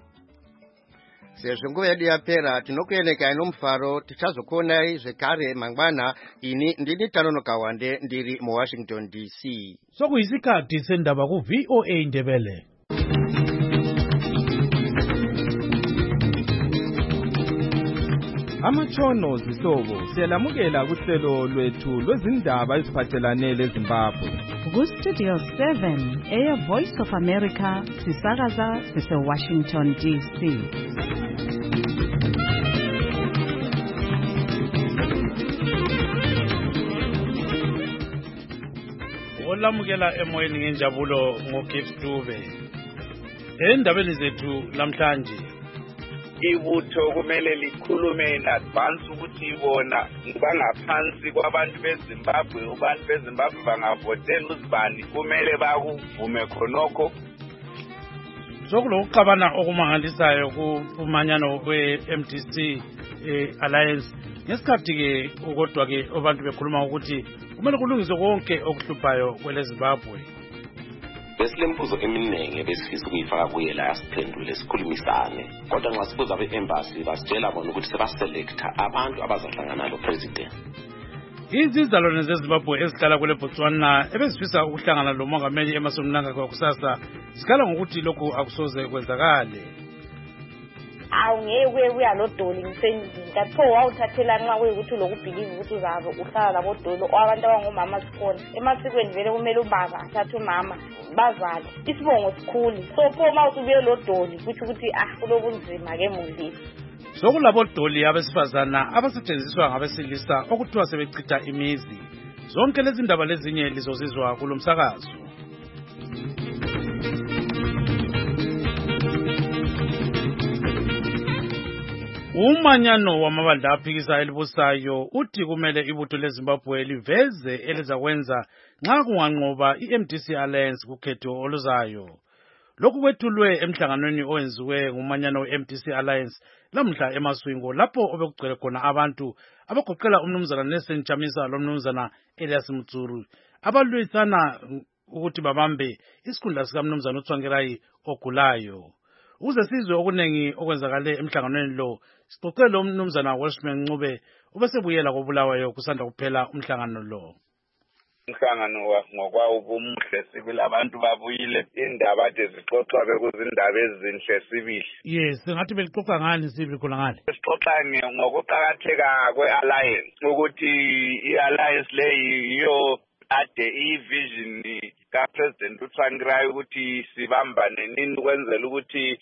S14: Sezvo nguva yedu yapera tinokuenekai nomufaro tichazokuonai zvekare mangwana. Ini ndini Tanono Kawande ndiri muWashington D C.
S15: Sokuyisikhathi sendaba ku V O A Ndebele.
S3: Amatshono zihlobo siyalamukela kuhlelo lwethu lwezindaba eziphathelane leZimbabwe.
S2: Ku-Studio seven eya Voice of America sisakaza sise-Washington D C.
S15: Olamukela emoyeni ngenjabulo ngoGift Dube. Endabeni zethu namhlanje
S16: ibutho kumele likhulume in advance ukuthi ibona bangaphansi kwabantu beZimbabwe abantu beZimbabwe bangavotela uzibani kumele bakuvume khonokho.
S15: Sokulokuxabana okumangalisayo kumanyano we-M D C eh, Alliance ngesikhathi ke kodwa ke abantu bekhuluma ukuthi kumele kulungiswe konke okuhluphayo kweleZimbabwe.
S17: Besilembuzo eminingi besifisa ukuyifaka kuye la siphendule sikhulumisane kodwa nxa sibuza be-embassy basitshela bona ukuthi sebaselecta abantu abazahlangana lo president.
S15: Izizalwane zeZimbabwe ezihlala kule Botswana ebezifisa ukuhlangana lo mongameli Emmerson Mnangagwa kusasa zikhala ngokuthi lokhu akusoze kwenzakale.
S18: Awungeke uya lodoli ngisendini kapho wawuthathela nxa kuyikuthi lokubhiliva ukuthi uzabe uhlala labodolo abantu abangomama sikhona emasikweni vele kumele ubaba athathe umama bazali isibongo sikhulu so pho mawusubuye lodoli kuthi ukuthi ah kulobunzima ke mundi.
S15: Sokulabodoli abesifazana abasetshenziswa ngabesilisa okuthiwa sebechitha imizi. Zonke lezi ndaba lezinye lizozizwa kulomsakazo. Umanyano wamabandla aphikisa elibusayo uthi kumele ibutho leZimbabwe liveze elizakwenza nxa kunganqoba i-M D C Alliance kukhetho oluzayo. Lokhu kwethulwe emhlanganweni owenziwe ngumanyano we-M D C Alliance lamhla eMaswingo lapho obekugcwele khona abantu abagoqela umnumzana Nelson Chamisa lomnumzana Elias Mtsuru abalwisana ukuthi babambe isikhundla sikamnumzana uTsvangirai ogulayo. Uze sizwe okunengi okwenzakale emhlanganweni lo sixoxele umnumzana Welshman Ncube ubesebuyela kobulawayo kusanda kuphela umhlangano lo.
S16: Umhlangano ngokwawo umuhle sibili abantu babuyile indaba ade zixoxwa bekuzindaba ezinhle sibili.
S15: Yes, ngathi belixoxa ngani sibili khona ngale.
S16: Sixoxa ngokuqhakatheka kwe-alliance ukuthi i-alliance leyi yiyo ade i-vision kaPresident uTsvangirai ukuthi sibambane nini ukwenzela ukuthi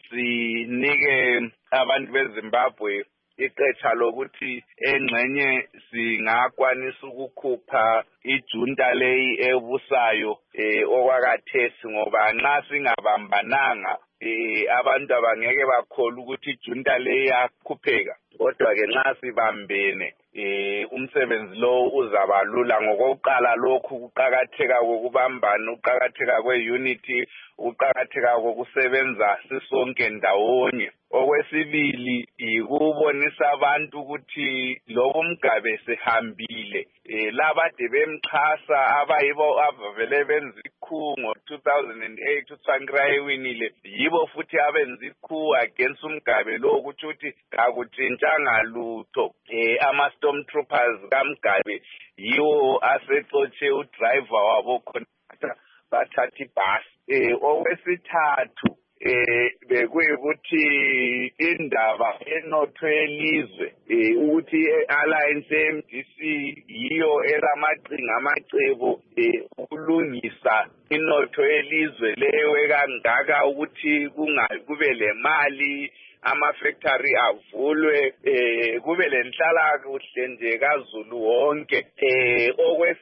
S16: sinike abantu beZimbabwe ixesha lokuthi engxenye singakwanisa ukukhupha ijunta leyi ebusayo okwakathesi ngoba nxa singabambananga abantu abangeke bakholwa ukuthi ijunta leyi yakhupheka kodwa ke nxa sibambene eh umsebenzi lo uzabalula ngokuqala lokhu kuqhakatheka kokubambana uqhakatheka kweunity uqhakatheka kokusebenza sisonke ndawonye. Okwesibili ikubonisa abantu ukuthi lobo mgabe sehambile eh labade bemxhasa abayibo avele benza ikhu ngo two thousand eight uTsvangirai winile yibo futhi abenza ikhu against umgabe lo ukuthi uthi akutshintshanga lutho eh ama stormtroopers kaMgabe yiwo asexotshe udriver wabo khona bathatha ibhasi. Eh okwesithathu eh bekuyikuthi indaba enothwe elizwe eh ukuthi alliance M D C yiyo elamaqhinga amacebo eh ukulungisa ukulungisa inotho yelizwe lewe kangaka ukuthi kube le mali ama-factory avulwe eh kube lenhlala kuhle nje kaZulu wonke. Eh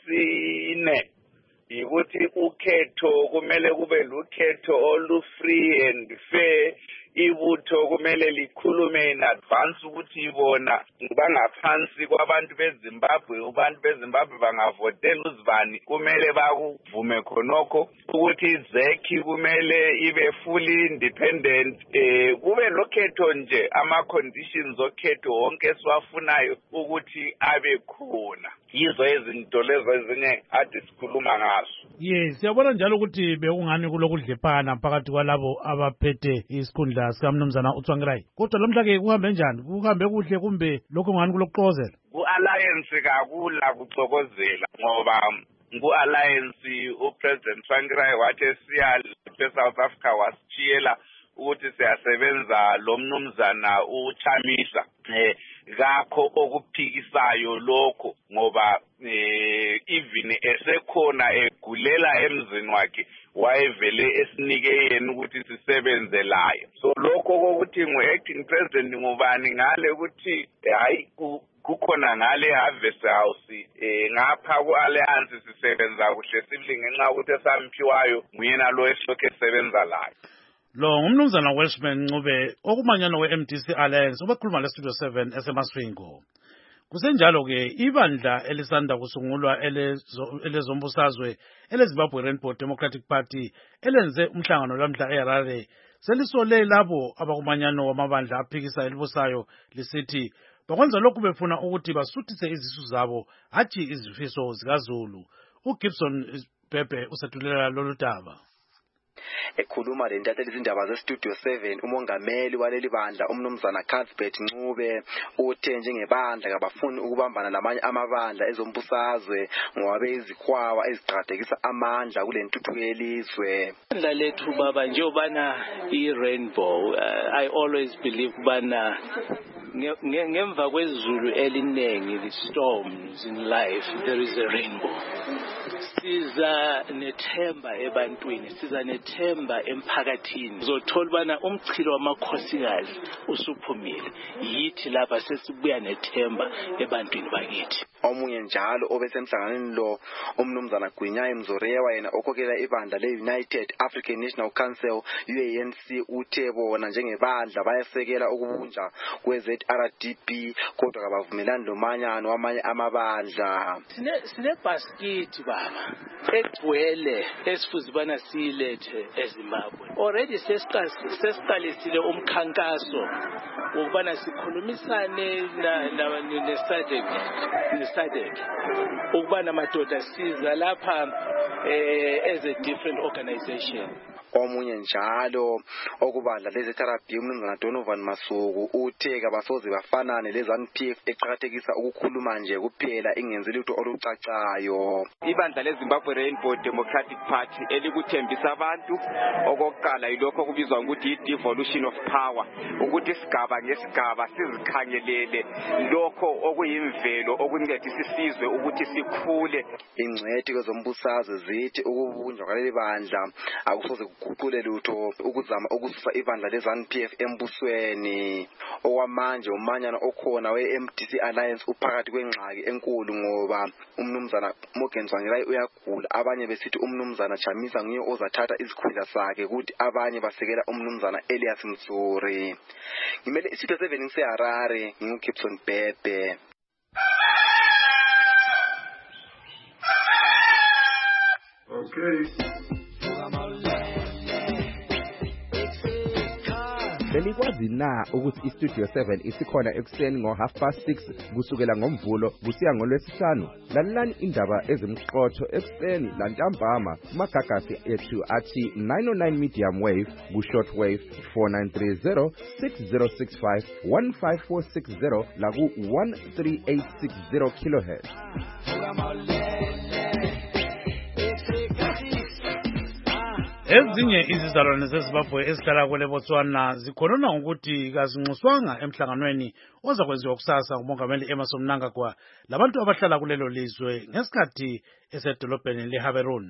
S16: okwesine ukuthi ukhetho kumele kube lukhetho olu-free and fair. Ibutho kumele likhulume in advance ukuthi ibona bangaphansi kwabantu beZimbabwe, abantu beZimbabwe bangavotela uzibani kumele bakuvume khonokho, ukuthi izekhi kumele ibe fully independent. Eh kube lokhetho nje ama conditions okhetho wonke siwafunayo ukuthi abe khona. Yizo izinto lezo ezinye ade sikhuluma ngazo.
S15: Yes, siyabona njalo ukuthi bekungani kulokudlephana phakathi kwalabo abaphethe isikhundla sikaMnumzana uTsvangirai. Kodwa lamhla ke kuhambe njani? Kuhambe kuhle kumbe lokho ngani kulokuxokozela?
S16: Ku-alliance kakula kuxokozela ngoba ku-alliance uPresident Tsvangirai wathi siya eSouth Africa wasitshiyela ukuthi siyasebenza lo mnumzana uChamisa. Eh ngakho okuphikisayo lokho ngoba eh even esekhona egulela emzini wakhe wayevele esinike yena ukuthi sisebenze laye. So lokho kokuthi ngu-acting president ngubani ngale ukuthi hayi kukhona ngale harvest house eh ngapha ku-alliance sisebenza kuhle sibili ngenxa ukuthi esamphiwayo nguyena lo esilokhu esebenza laye.
S15: Lo ngumnumzana Welshman Ncube okumanyano we-M D C Alliance obekhuluma le-Studio seven eseMasvingo. Kusenjalo ke ibandla elisanda kusungulwa elezombusazwe eleZimbabwe Rainbow Democratic Party elenze umhlangano lamhla eHarare selisole labo abakumanyano wamabandla aphikisa elibusayo lisithi bakwenza lokhu befuna ukuthi basuthise izisu zabo hathi izifiso zikaZulu. uGibson Bhebhe usethulela lolu daba.
S19: Ekhuluma le ntatheli izindaba ze-Studio seven umongameli waleli bandla umnumzana Cuthbert Ncube uthe njengebandla kabafuni ukubambana lamanye amabandla ezombusazwe ngoba beyizikhwawa eziqhaqhekisa amandla kule ntuthuko yelizwe.
S20: Ibandla lethu baba njengobana i-Rainbow, uh, I always believe bana ngemva kwezulu eliningi, the storms in life, there is a rainbow. Siza nethemba ebantwini, siza nethemba emphakathini. Uzothola bana umchilo wamakhosikazi usuphumile. Yithi lapha sesibuya nethemba ebantwini bakithi.
S19: Omunye njalo obesemhlanganweni lo umnumzana Gwinyai Mzorewa yena okhokhela ibandla le-United African National Council U A N C uthe bona njengebandla bayasekela ukubunja kwe-Z R D P kodwa kabavumelani lomanyano wamanye amabandla.
S20: Sine sine basket baba egcwele esifuze bana silethe eZimbabwe. Already sesiqalisile umkhankaso ukubana sikhulumisane na ne-SADC ne-SADC ukubana madoda siza lapha as a different organization.
S19: Omunye njalo okubandla lezi Z R D P umnumzana Donovan Masuku uthe kabasoze bafanane leZANU P F eqhakathekisa ukukhuluma nje kuphela ingenzi lutho olucacayo.
S21: Ibandla leZimbabwe Rainbow Democratic Party elikuthembisa abantu okokuqala yilokho kubizwa ukuthi i-devolution of power, ukuthi isigaba ngesigaba sizikhangelele lokho okuyimvelo okuncedisa isizwe ukuthi sikhule.
S19: Ingcwethi kwezombusazwe zithi ukubunjwa kwaleli bandla akusoze kuqule lutho ukuzama ukususa ibandla leZANU P F embusweni. Okwamanje umanyano okhona we-M D C Alliance uphakathi kwengxaki enkulu ngoba umnumzana Morgan Tsvangirai uyagula, abanye besithi umnumzana Chamisa nguye ozathatha izikhundla sakhe ukuthi abanye basekela umnumzana Elias Mtsuri. Ngimele iStudio seven ngiseHarare nginguGibson Bhebhe.
S22: Okay.
S23: Belikwazi na ukuthi iStudio seven isikhona ekuseni ngo half past six kusukela ngomvulo kusiya ngolwesihlanu? Lalelani indaba ezimqotho ekuseni lantambama kumagagasi ethu athi nine oh nine medium wave ku short wave four nine three zero six zero six five one five four six zero la ku one three eight six zero kilohertz.
S15: Ezinye izizalwane zeZimbabwe ezihlala kwele Botswana zikhonona ukuthi kazinxuswanga emhlanganweni ozakwenziwa kusasa ngumongameli Emmerson Mnangagwa labantu abahlala kulelo lizwe ngesikhathi esedolobheni leHaberun.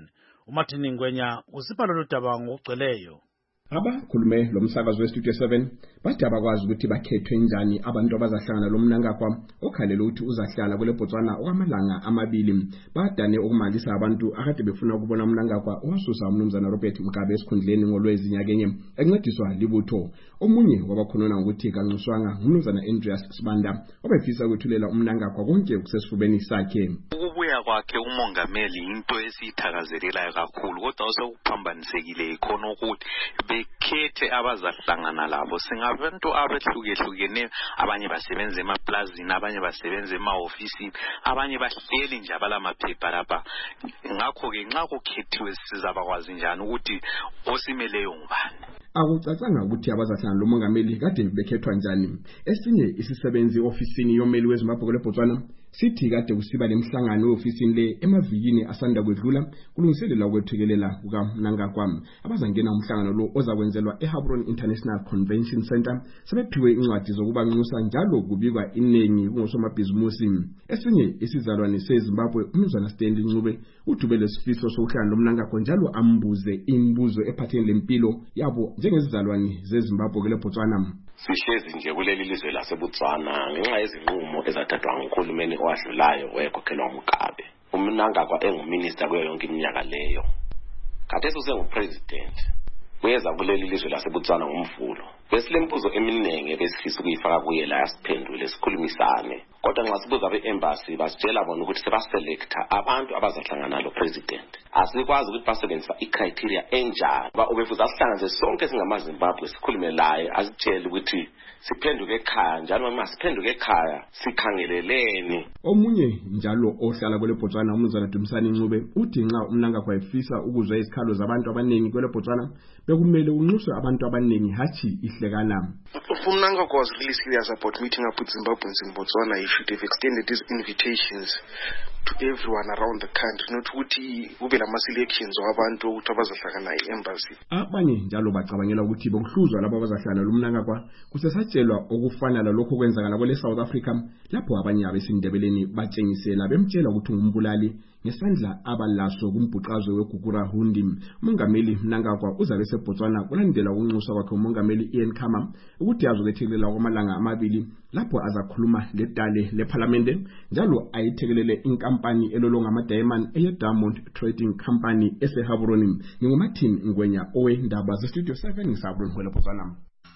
S15: uMartin Ngwenya usipha lolu daba ngokugcweleyo.
S6: Abakhulume lo msakazo weStudio seven bathi abakwazi ukuthi bakhethwe njani abantu abazahlangana lo mnangagwa okhalela ukuthi uzahlala kule Botswana okwamalanga amabili. Badane ukumalisa abantu akade befuna ukubona umnangagwa owasusa umnumzana Robert Mugabe esikhundleni ngolwezi nyakenye encediswa libutho. Omunye wabakhonona ukuthi kanxuswanga umnumzana Andreas Sibanda obefisa ukuthulela umnangagwa konke kusesifubeni sakhe.
S7: Ukubuya kwakhe umongameli into esithakazelelayo kakhulu kodwa osokuphambanisekile ikhona ukuthi bekhethe abazahlangana labo. Singabantu abehlukehlukeneyo, abanye basebenza emaplazini, abanye basebenza emaofisini, abanye bahleli nje abalamaphepha lapha. Ngakho ke nxa kukhethiwe sizabakwazi njani ukuthi osimeleyo ngubani.
S6: Akucacanga ukuthi abazahlangana lo mongameli kade bekhethwa njani. Esinye isisebenzi ofisini yomeli weZimbabwe kule Botswana sithi kade kusiba lemhlangano ofisini le emavikini asanda kwedlula kulungiselela ukwethekelela kukaMnangagwa. Abazangena umhlangano lo ozakwenzelwa eHabron International Convention Center sebephiwe incwadi zokuba nxusa njalo kubikwa inengi kungosomabhizimusi. Esinye isizalwane seZimbabwe umnumzana Stanley Ncube udubele isifiso sokuhlangana lo Mnangagwa njalo ambuze imibuzo ephatheni lempilo yabo njengezizalwane zeZimbabwe kule Botswana.
S17: Sihlezi nje kuleli lizwe laseBotswana ngenxa yezinqumo ezathathwa nguhulumeni owadlulayo owayekhokhelwa uMugabe. UMnangagwa enguminister kuyo yonke iminyaka leyo. Khathesi usengupresident. Uyeza kuleli lizwe laseBotswana ngomvulo. Besilembuzo eminingi ebesifisa ukuyifaka kuye la siphendule sikhulumisane. Kodwa nxa sibuza abe-embassy basitshela bona ukuthi sebaselecta abantu abazahlangana lo president. Asikwazi ukuthi basebenzisa icriteria enjani. Ba ubefuza sihlanganise sonke singamaZimbabwe sikhulume laye asitshele ukuthi siphenduke ekhaya njalo uma siphenduke ekhaya sikhangeleleni.
S6: Omunye njalo ohlala kule Botswana umnumzana Dumisani Ncube uthi nxa uMnangagwa efisa ukuzwa izikhalo zabantu abaningi kule Botswana bekumele unxuswe abantu abaningi hathi ihlekana.
S22: If Mnangagwa was really serious about meeting up with Zimbabweans in Botswana, he should have extended his invitations to everyone around the country, not ukuthi kube lama-selections wabantu ukuthi abazahlangana e-embassy.
S6: Abanye njalo bacabangela ukuthi bokuhluzwa labo abazahlangana lo Mnangagwa kusesatshelwa okufana lalokho kwenzakala kwele South Africa lapho abanye abesindebeleni batshengisela bemtshela ukuthi ngumbulali ngesandla abalaso kumbhuqazwe weGugura Hundi. Umongameli Mnangagwa uzabe seBotswana kulandela ukunxuswa kwakhe umongameli Ian Khama ukuthi azokethekelela kwamalanga amabili lapho azakhuluma ledale leParliament njalo ayithekelele inkampani elolonga ama-diamond eye-Diamond Trading Company eseHabron. NginguMartin Ngwenya owendaba zeStudio seven ngisaBron kwele Botswana.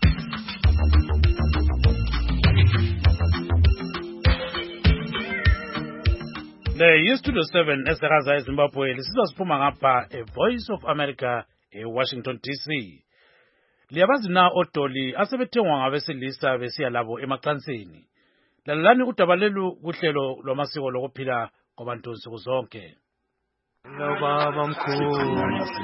S15: Le yiStudio seven esakaza eZimbabwe lisizwa siphuma ngapha eVoice of America eWashington D C. Liyabazi na odoli asebethengwa ngabesilisa besiya labo emacansini. Lalelani udaba lelu kuhlelo lwamasiko lokuphila kwabantu nsuku zonke.
S24: Baba mkhulu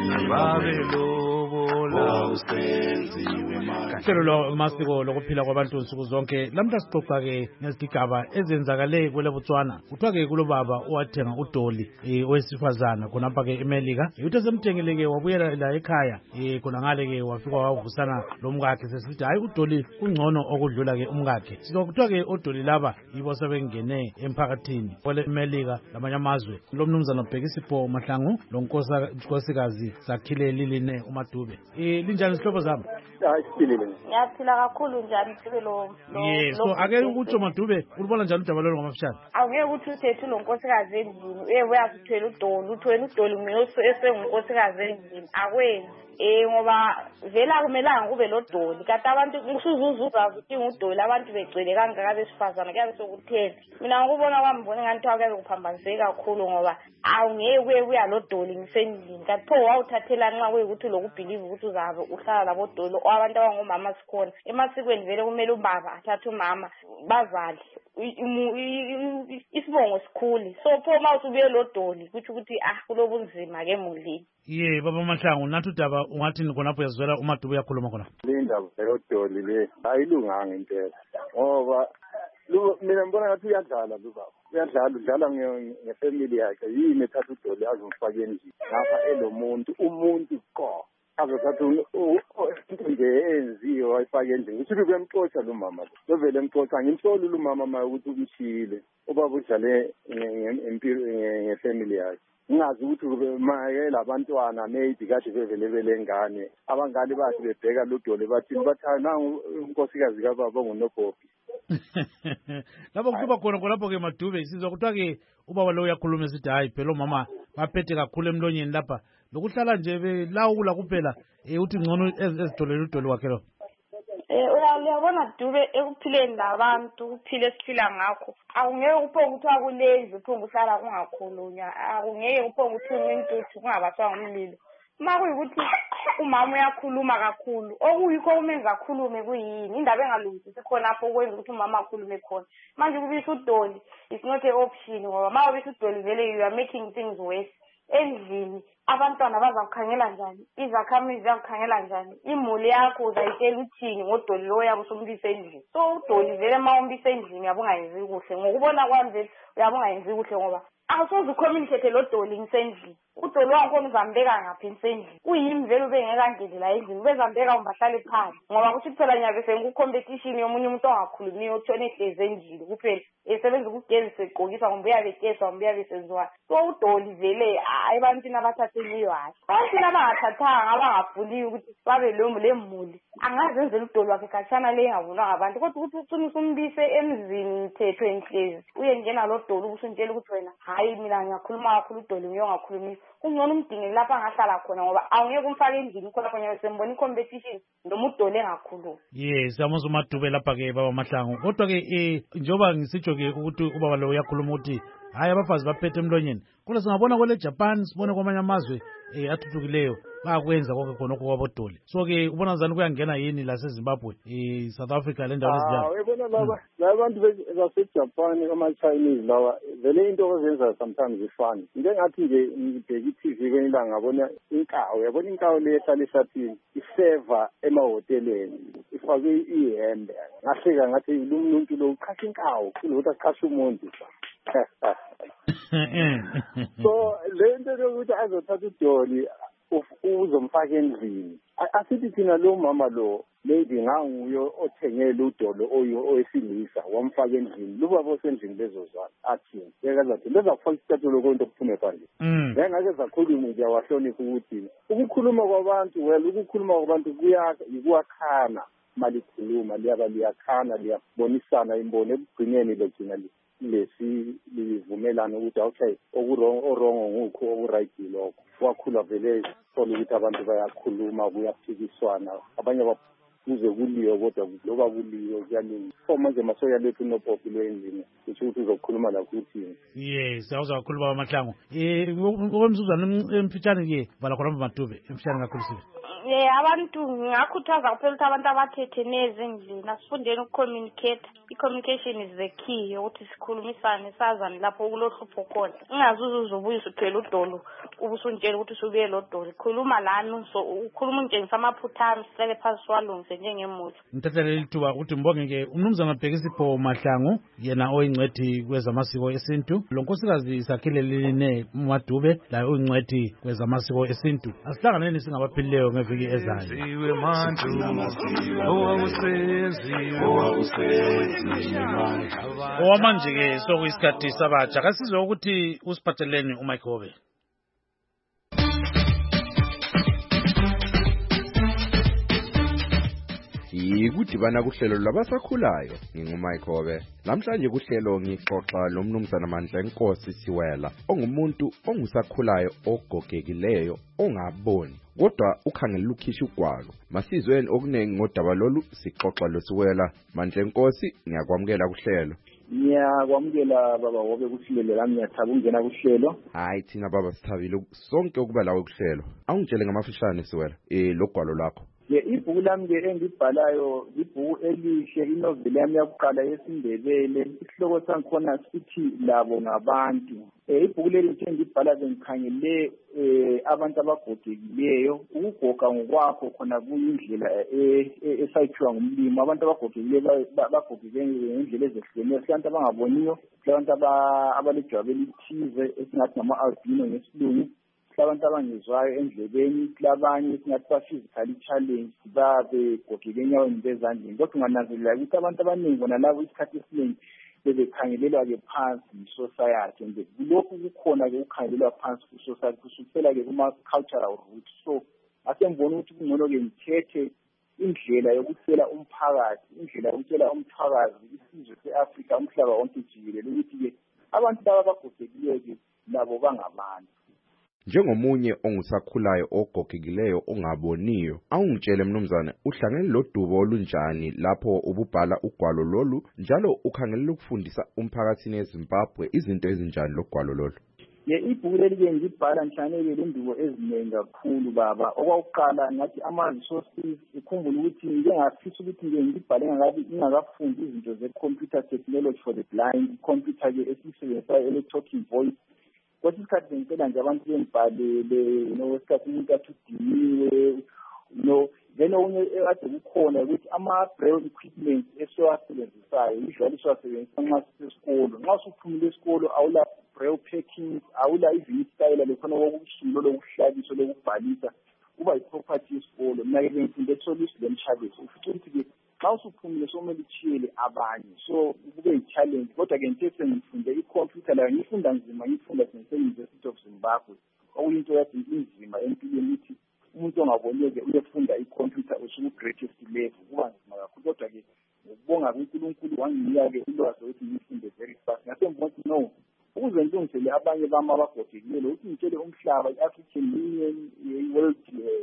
S24: babelobola usenziwe manje.
S15: Hlelo lwamasiko lokuphila kwabantu nsuku zonke lamhla sixoxa ke ngezigaba ezenzakale kwele Botswana. Kuthiwa ke kulo baba owathenga udoli eh owesifazana khonapha ke eMelika. Uthe semthengele ke wabuyela la ekhaya eh khona ngale ke wafika wavusana lomkakhe sesithi hayi udoli ungcono okudlula ke umkakhe. Sizokuthiwa ke odoli laba yibo sebengene emphakathini kwele eMelika lamanye amazwe. Lo mnumzana Bhekisipho Mahlangu lonkosikazi Sakhile Liline uMadube. Eh linjani sihlobo zami?
S25: Hayi siphilile.
S18: Ngiyaphila kakhulu njani sibe lo
S15: Yes, so ake ukuthi uMadube ulibona njani udaba lelo ngamafishane?
S18: Awungeke ukuthi uthethe lo nkosikazi endlini. Eh uyazithwela udoli, uthwela udoli mina esengunkosikazi endlini. Akwenzi. Eh ngoba vela akumelanga kube lo doli kanti abantu usuzuzuza udinga udoli abantu begcwele kangaka besifazana kuyabe sokuthela. Mina ngikubona kwami ngibona ngathi akuyabe kuphambaniseke kakhulu ngoba awungeke kuye kuya lo doli ngisendlini kanti pho wawuthathela nxa kuyikuthi lokubhilive ukuthi uzabe uhlala labo doli abantu abangomama sikhona emasikweni vele kumele ubaba athathe umama bazali isibongo sikhulu so pho mawusubuye lo doli kuthi ukuthi ah kulobunzima ke emulini.
S15: Ye baba Mahlangu nathi udaba ungathi khonapho yazwela uMadube uyakhuluma khona.
S25: Le ndaba yodoli le ayilunganga impela ngoba mina ngibona ngathi uyadlala lo baba uyadlala udlala ngefamily yakhe yini ethatha udoli azomfaka endlini ngapha elomuntu umuntu qo azothatha into nje eyenziwe wayifaka endlini ukuthi kuyemxotsha lo mama lovele emxotsha ngimhloli lo mama ma ukuthi umshile ubaba udlale ngempilo ngefamily yakhe ngazi ukuthi maye labantwana maybe kade bevele belengane abangane bathi bebheka ludole bathi bathana unkosikazi kababa ngunobhobi
S15: lapho kuba khona khonapho ke Madube sizwa kuthiwa ke ubaba lo uyakhuluma esithi hayi phela mama baphethe kakhulu emlonyeni lapha lokuhlala nje belawula kuphela uthi ngcono ezidolele udole wakhe lo.
S18: Eh uyabona Dube ekuphileni labantu ukuphila esiphila ngakho akungeke uphonge ukuthi akulezi uphonge uhlala kungakhulunywa akungeke uphonge ukuthi umuntu kungabathwa ngumlilo uma kuyikuthi umama uyakhuluma kakhulu okuyikho umenza akhulume kuyini indaba engalungisi khona lapho ukwenza ukuthi umama akhulume khona manje kubisha udoli it's not an option ngoba uma ubisha udoli vele you are making things worse endlini abantwana bazakukhangela njani izakhamizi zakukhangela njani imuli yakho uzayitela uthini ngodoli lo yabo sombisa endlini so udoli vele uma umbisa endlini yabonga yenzi kuhle ngokubona kwami vele uyabonga yenzi kuhle ngoba awusoze ucommunicate lo doli ngisendlini udoli wangikhona uzambeka ngaphi endlini uyimi vele ubengekangeni la endlini ubezambeka umbahlale phansi ngoba kuthi kuphela nyabe sengu-competition yomunye umuntu ongakhulumiyo othona ehlezi endlini kuphela esebenza ukugezisa egqokisa ngombe uyabekeswa ngombe uyabesenziwa so udoli vele ebantwini abathatheliyo hayi abantwini abangathathanga abangafuliyo ukuthi babe le muli angazenzela udoli wakhe khatshana le engabonwa ngabantu kodwa ukuthi uqinisa umbise emzini mthetho enhlezi uye ngena lo doli ubusutshela ukuthi wena hayi mina ngiyakhuluma kakhulu udoli ngiyo ngakhulumisa kungcono umdingeli lapha angahlala khona ngoba awungeke umfake endlini khona khona sembona i-competition noma udoli engakhulumi.
S15: Yes siyamuzwa uMadube lapha ke baba Mahlangu kodwa ke eh njengoba ngisitsho ke ukuthi ubaba lo uyakhuluma ukuthi hayi abafazi baphethe emlonyeni kodwa singabona kwele Japan sibone kwamanye amazwe eh athuthukileyo bayakwenza konke khona okwabodoli so ke ubona njani kuyangena yini la seZimbabwe eh South Africa le ndawo ezinjalo.
S25: Ah uyabona laba labantu baseJapan ama-Chinese lawa vele into ozenza sometimes ifani into engathi nje ngibheka i-T V kwenila ngabona inkawu uyabona inkawu le ehlala ehlathini iseva emahoteleni ifakwe ihembe ngahleka ngathi lo muntu lo uqasha inkawu kulokuthi aqashe umuntu so le nto yokuthi azothatha udoli uzomfaka endlini asithi thina lo mama lo maybe nganguyo othengele udolo owesilisa wamfaka endlini lubaba osendlini bezozwana athini yekazathi bezakufaka isicathulo konke okuphume phandle ngeke zakhuluma nje awahlonipha ukuthi ukukhuluma kwabantu well ukukhuluma kwabantu kuyakhana malikhuluma liyaba liyakhana liyabonisana imbono ekugcineni legcina lesi livumelana ukuthi okay okurongo ngukho okuright lokho wakhula vele sola ukuthi abantu bayakhuluma kuyaphikiswana abanye babuze kuliyo kodwa loba kuliyo kuyalunga so manje masoya lethu nopopi lwendlini kusho ukuthi uzokhuluma la kuthini.
S15: Yes awuza kakhulu baba Mahlangu eh ngokomzuzwana emfitshane ke vala khona Madube emfitshane kakhulu sibe
S18: eh abantu ngakhuthaza kuphela ukuthi abantu abathetheneze endlini asifundeni ukucommunicate i-communication is the key ukuthi sikhulumisane sazane lapho kulohlupho khona ungazuza uzobuyisa uthwele udolo ubusuntshela ukuthi usubuye lo dolo khuluma lana so ukhuluma ungitshengisa amaphutha ami sihlale phansi walungise njengemoto.
S15: Ngithathele lithuba ukuthi mbonge ke umnumzana Bhekisipho Mahlangu yena oyingcwethi kwezamasiko esintu lo nkosikazi sakhile line Madube la oyingcwethi kwezamasiko esintu asihlanganeni singabaphilileyo ngeviki ezayo.
S24: Siwe manje owawusenziwe
S15: owamanje ke sokuyisikhathi sabatsha kasizwe ukuthi usiphatheleni uMayigobe.
S23: Yikudibana kuhlelo labasakhulayo nginguMayigobe namhlanje kuhlelo ngixoxa lomnumzana Mandla Nkosi Siwela ongumuntu ongusakhulayo ogogekileyo ongaboni kodwa ukhangela ukhisha ugwalo masizweni okunengi ngodaba lolu sixoxa loSiwela. Mandla Nkosi ngiyakwamukela kuhlelo.
S25: Ngiyakwamukela baba wobe kuhlelo lami ngiyathaba ukungena kuhlelo.
S23: Hayi thina baba sithabile sonke ukuba lawe kuhlelo. Awungitshele ngamafishane Siwela eh logwalo lakho.
S25: Ye ibhuku lami ke engibhalayo ibhuku elihle inoveli yami yokuqala yesiNdebele isihloko sangikhona sithi labo ngabantu eh ibhuku leli engibhala bengikhangele eh abantu abagogekileyo ukugoga ngokwakho khona kuyindlela esayithiwa ngumlimo abantu abagogekileyo bagogeke ngendlela ezehlukeneyo abantu abangaboniyo abantu abalejwabu elithize esingathi ngama albino ngesilungu abantu abangezwayo endlebeni, kulabanye singathi ba-physically challenged, babegogeke enyaweni bezandleni. Kodwa ungananzelela ukuthi abantu abaningi bona labo isikhathi esiningi bebekhangelelwa-ke phansi yi-society, and kulokhu kukhona-ke ukukhangelelwa phansi ku-society kusukela-ke kuma-cultural roots. So asengibona ukuthi kungcono-ke ngithethe indlela yokuhlela umphakathi, indlela yokutshela umphakathi isizwe se-Afrika, umhlaba wonke jikelele ukuthi-ke abantu laba bagogekileyo-ke labo bangabantu.
S23: Njengomunye ongusakhulayo ogogekileyo ongaboniyo, awungitshele mnumzane, uhlangene lodubo olunjani lapho ububhala ugwalo lolu njalo ukhangelela ukufundisa umphakathini eZimbabwe izinto ezinjani logwalo lolu?
S25: Ye ibhuku leli-ke ngibhala nhlaneke lendubo eziningi kakhulu baba. Okwaqala ngathi ama-resources, ikhumbula ukuthi ngike ngafisa ukuthi nje ngibhale ngakabi ngingakafundi izinto ze-computer technology for the blind, computer-ke esiyisebenzisayo ele-talking voice. Kwesinye isikhathi ngicela nje abantu bengibhalele, you know, isikhathi umuntu athi udiniwe, you know, then okunye ekade kukhona ukuthi ama-braille equipment esiwasebenzisayo usually siwasebenzisa nxa sisesikolo. Nxa usuphumile esikolo awula braille packing, awula even isitayela lekhona kokusulo lokuhlabisa lokubhalisa, kuba yi-property yesikolo. Mina-ke bengifunde etholisi lemshabiso ufice ukuthi-ke xa usuphumile somele uchiyele abanye, so kube yi-challenge. Kodwa-ke ngithe ngifunde i-computer layo ngifunda nzima, ngifunda sise-University of Zimbabwe, okuyinto yathi inzima empilweni ukuthi umuntu ongaboneke uyefunda i-computer usuku-greatest level, kuba nzima kakhulu. Kodwa-ke ngokubonga kuNkulunkulu wanginika-ke ulwazi ukuthi ngifunde very fast. Ngase ngibona ukuthi no, ukuze ngilungisele abanye bami abagogekile ukuthi ngitshele umhlaba, i-African Union, i-World,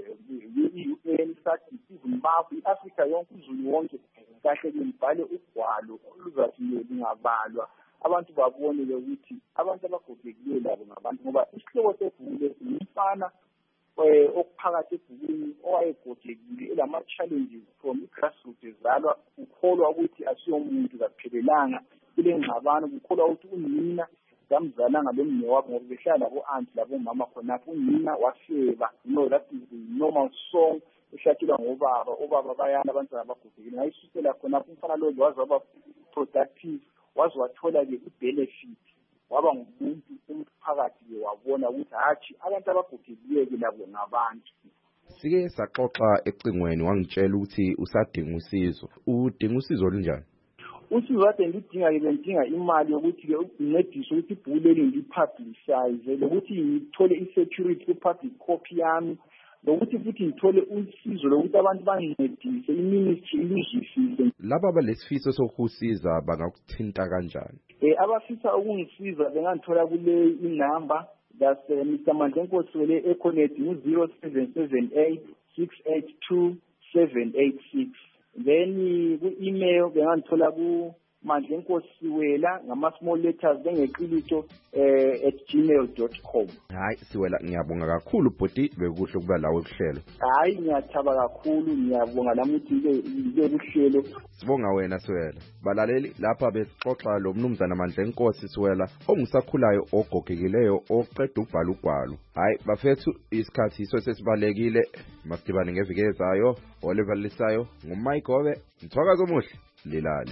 S25: i-U N, sathi iZimbabwe, i-Afrika yonke, uzulu wonke, kahle-ke ngibhale ugwalo oluzathi lungabalwa, abantu babone-ke ukuthi abantu abagogekile labo ngabantu. Ngoba isihloko sebhuku lesi ngumfana okuphakathi ebhukwini owayegogekile elama-challenges from i-grassroots ezalwa, kukholwa ukuthi asiyomuntu kaphelelanga kule ngxabano, kukholwa ukuthi unina kamzalanga lomne wabo ngoba behlala labo-aunt labomama khonapho, unina washeba, you know, that is the normal song eshatshelwa ngobaba, obaba bayala abantwana abagogekile. Ngayisusela khonapho umfana lo waze waba productive, waze wathola-ke i-benefit, waba ngumuntu umphakathi-ke wabona ukuthi hatshi abantu abagogekileyo labo ngabantu.
S23: Sike saxoxa ecingweni wangitshela ukuthi usadinga usizo. Udinga usizo olunjani?
S25: Usizo kade ngidinga-ke bengidinga imali yokuthi-ke ngincedise ukuthi ibhuku leli ngipublicize, lokuthi ngithole i-security ku-public copy yami, lokuthi futhi ngithole usizo lokuthi abantu bangincedise, i-ministry ilizwisise.
S23: Laba abalesifiso sokusiza bangakuthinta kanjani?
S25: Eh abafisa ukungisiza bengangithola kule inamba, that's uh, Mister Mandlenkosi wele Econet mu zero seven seven eight six eight two seven eight six. Then ku-email bengangithola ku mandlenkosiwela ngama-small letters bengeqilito eh, at gmail dot com.
S23: Hayi Siwela, ngiyabonga kakhulu bhoti, bekuhle kuba lawe kuhlelo.
S25: Hayi ngiyathaba kakhulu, ngiyabonga nami ukuthi ke kuhlelo.
S23: Sibonga wena Siwela. Balaleli, lapha besixoxa lo mnumzana Mandlenkosi Siwela ongusakhulayo ogogekileyo oqeda ukubhala ugwalo. Hayi bafethu, isikhathi iso sesibalekile, masidibane ngeviki ezayo. Oliver Lisayo nguMike Gobe, Mthwakazi omuhle, lilale.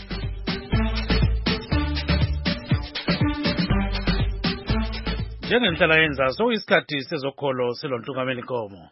S15: Njengenhlala yenza so isikhathi sezokholo selontungameli Nkomo.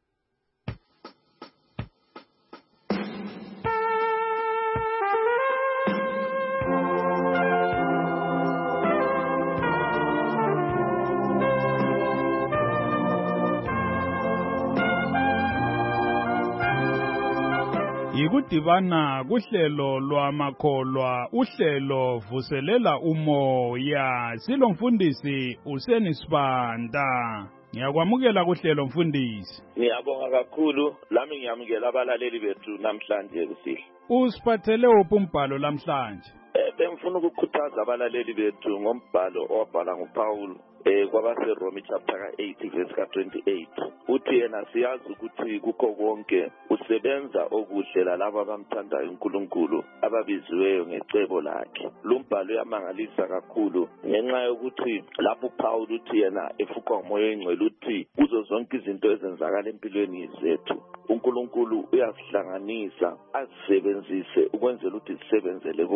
S1: Yikudibana kuhlelo lwamakholwa, uhlelo vuselela umoya. Silo mfundisi Useni Sibanda. Ngiyakwamukela kuhlelo mfundisi.
S5: Ngiyabonga kakhulu, lami ngiyamukela abalaleli bethu namhlanje kusihle.
S1: Usiphathele uphi umbhalo namhlanje?
S5: Eh bengifuna ukukhuthaza abalaleli bethu ngombhalo owabhala nguPaul eh kwabaseRome chapter eight verse ka twenty-eight. Uthi yena siyazi ukuthi kukho konke usebenza okuhle lalabo abamthanda uNkulunkulu ababiziweyo ngecebo lakhe. Lo mbhalo uyamangalisa kakhulu ngenxa yokuthi lapho Paul uthi yena efukwa umoya engcwele uthi kuzo zonke izinto ezenzakala empilweni zethu uNkulunkulu uyasihlanganisa azisebenzise ukwenzela ukuthi sisebenzele okuhle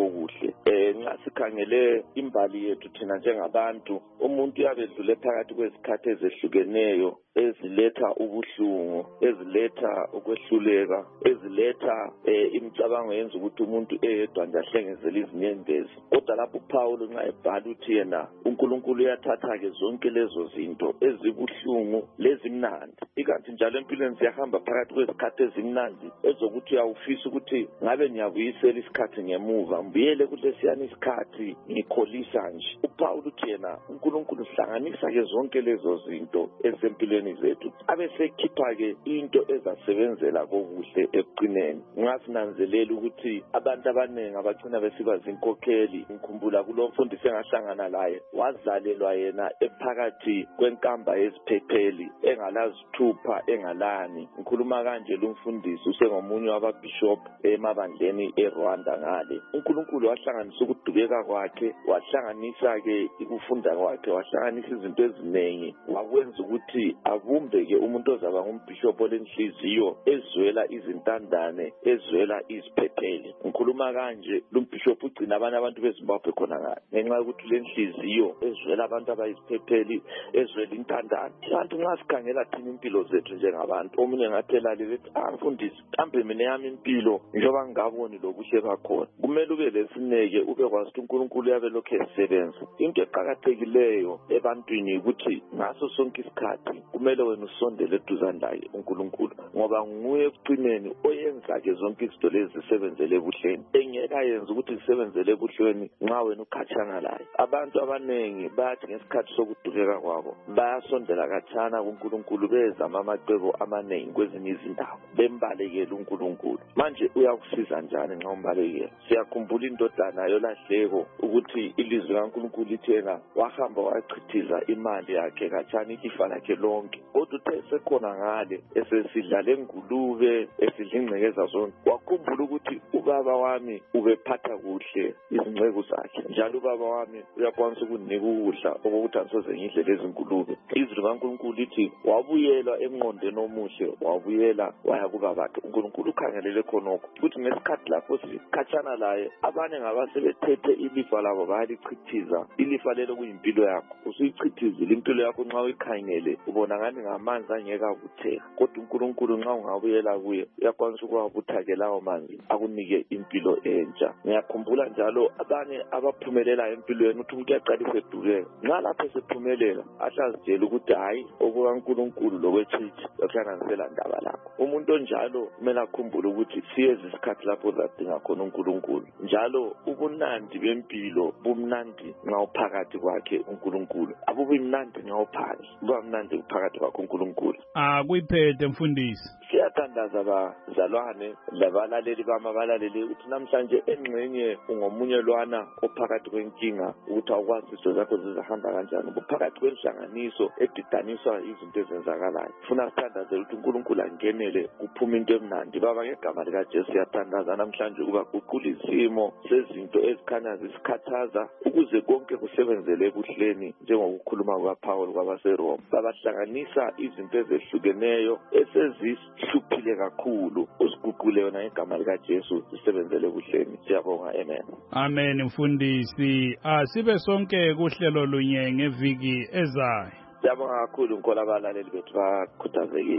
S5: kahle eh nxa sikhangele imbali yethu thina njengabantu umuntu uyabedlule phakathi kwezikhathi ezehlukeneyo eziletha ubuhlungu eziletha ukwehluleka eziletha eh, imicabango yenza ukuthi umuntu eyedwa nje ahlengezele izinyembezi kodwa lapho uPaul nxa ebhala uthi yena uNkulunkulu uyathatha ke zonke lezo zinto ezibuhlungu lezimnandi ikanti njalo empilweni siyahamba phakathi kwezikhathi ezimnandi ezokuthi uyawufisa ukuthi ngabe ngiyabuyisela isikhathi ngemuva mbuyele kulesiyana isikhathi ngikholisa nje uPaul uthi yena uNkulunkulu uhlanganisa ke zonke lezo zinto ezempilweni zethu abe sekhipha ke into ezasebenzela kokuhle ekuqineni ngasinanzelela ukuthi abantu abaningi abagcina besiba zinkokheli ngikhumbula kulo mfundisi engahlangana laye wazalelwa yena ephakathi kwenkamba yeziphepheli engalazithupha engalani ngikhuluma kanje lo mfundisi usengomunye wababishop emabandleni eRwanda ngale uNkulunkulu wahlanganisa ukudubeka kwakhe wahlanganisa ke ukufunda kwakhe wahlanganisa izinto eziningi wakwenza ukuthi abumbeke umuntu ozaba ngumbishop olenhliziyo ezwela izintandane ezwela iziphepheli ngikhuluma kanje lo mbishop ugcina abanye abantu beZimbabwe khona ngale ngenxa yokuthi lenhliziyo ezwela abantu abayiziphepheli ezwela intandane abantu nxa sikhangela thina impilo zethu njengabantu omunye ngathela lithi ah mfundisi mhlambe mina yami impilo njengoba ngingaboni lobuhle bakhona kumele ube lesineke ube kwazi ukuthi uNkulunkulu yabe lokho esebenza into eqhakathekileyo ebantwini ukuthi ngaso sonke isikhathi kumele wena usondele eduzane laye uNkulunkulu ngoba nguye ekucineni oyenza ke zonke izinto lezi zisebenzele ebuhleni engeka yenza ukuthi zisebenzele ebuhleni nxa wena ukhatshana laye abantu abanengi bathi ngesikhathi sokudukeka kwabo bayasondela kathana kuNkulunkulu bezama amacebo amanengi kwezinye izindawo bembalekele uNkulunkulu manje uyakusiza njani nxa umbalekele siyakhumbula indodana yolahleko ukuthi ilizwi kaNkulunkulu lithena wahamba wachithiza imali yakhe kathana ilifa lakhe lonke kodwa uthe sekhona ngale esesidlala engulube esidla ingcekeza zonke wakhumbula ukuthi ubaba wami ubephatha kuhle izinceko zakhe njalo ubaba wami uyakwanisa ukunika ukudla okokuthi angisoze ngidle lezi ngulube izwi kaNkulunkulu lithi wabuyelwa emngqondweni omuhle wabuyela waya kuba bakhe uNkulunkulu ukhangelele khonokho ukuthi ngesikhathi lapho sikhatshana laye abanye ngabasebethethe ilifa labo bayalichithiza ilifa lelo kuyimpilo yakho usuyichithizile impilo yakho nxa uyikhangele ubona ngani ngamanzi angeka kutheka kodwa uNkulunkulu nxa ungabuyela kuye uyakwanisa ukuwabuthake lawo manzi akunike impilo entsha ngiyakhumbula njalo abanye abaphumelela empilweni uthi umuntu uyaqalisa edukeka nxa lapho sephumelela ahlazitshela ukuthi hayi okukaNkulunkulu lokwechichi yokuhlanganisela ndaba lakho umuntu onjalo kumele akhumbule ukuthi siyezi isikhathi lapho uzadinga khona uNkulunkulu njalo ubunandi bempilo bumnandi nxa uphakathi kwakhe uNkulunkulu abubi mnandi nxa uphandle buba mnandi uphakathi kwakhe uNkulunkulu
S1: akuyiphethe mfundisi
S5: siyathandaza bazalwane labalaleli bamabalaleli ukuthi namhlanje engxenye ungomunye lwana ophakathi kwenkinga ukuthi awukwazi izinto zakho zizahamba kanjani uphakathi kwenhlanganiso edidaniswa izinto ezenzakalayo funa sithandaze ukuthi uNkulunkulu angenele kuphuma into emnandi baba ngegama likaJesu siyathandaza namhlanje ukuba kuqula isimo sezinto ezikhanya zisikhathaza ukuze konke kusebenzele ebuhleni njengokukhuluma kukaPaul kwabaseRoma babahlanganisa izinto ezehlukeneyo esezihluphile kakhulu usiguqule yona ngegama likaJesu sisebenzele ebuhleni siyabonga amen
S1: amen mfundisi asibe sonke kuhlelo lunye ngeviki ezayo
S5: siyabonga kakhulu ngikhola abalaleli bethu bakhuthazekile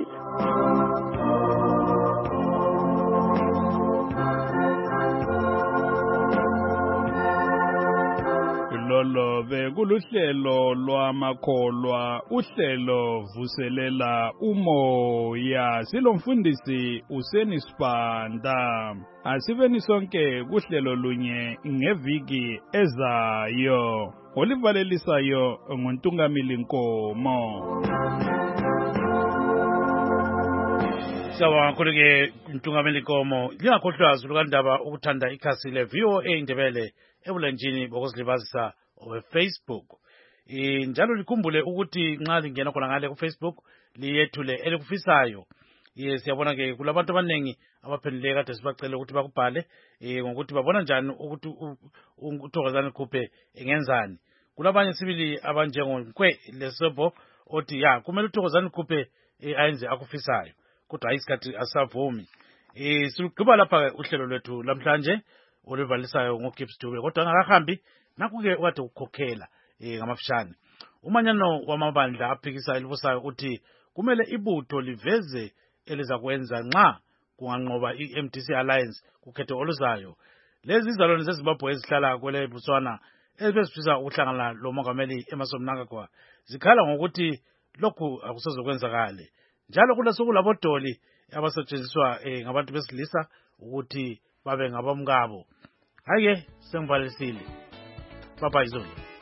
S1: lolo bekuluhlelo lwamakholwa uhlelo vuselela umoya silomfundisi useni Sibanda asibeni sonke kuhlelo lunye ngeviki ezayo olivalelisayo nguNtungamili Nkomo
S15: Sawubona kakhulu ke Ntungamili Nkomo lingakhohlwa zulu kandaba ukuthanda ikhasi le V O A Indebele ebulenjini bokuzilibazisa owe-Facebook e, njalo likhumbule ukuthi nxa lingena khona ngale ku-Facebook liyethule elikufisayo ye siyabona ke kulabantu abanengi abaphendule kade sibacela ukuthi bakubhale e, ngokuthi babona njani ukuthi uThokozani Khuphe engenzani kulabanye sibili abanjengonkwe Lesebo othi ya kumele uThokozani Khuphe e, ayenze akufisayo kodwa isikhathi asavumi e, sigqiba lapha uhlelo lwethu lamhlanje oluvalisayo ngoGibbs Dube kodwa ngakahambi nakuke kade ukukhokhela eh ngamafishane. Umanyano wamabandla aphikisa elibusayo uthi kumele ibutho liveze elizakwenza nxa kunganqoba i-M D C Alliance kukhetho oluzayo. Lezi izalwane zeZimbabwe ezihlala kwele Botswana ezibesifisa ukuhlangana lo mongameli Emmerson Mnangagwa zikhala ngokuthi lokhu akusezokwenzakala. Njalo kulesuku labodoli abasetshenziswa eh, ngabantu besilisa ukuthi babe ngabamkabo. Hayi sengivalisile. Baba izolo.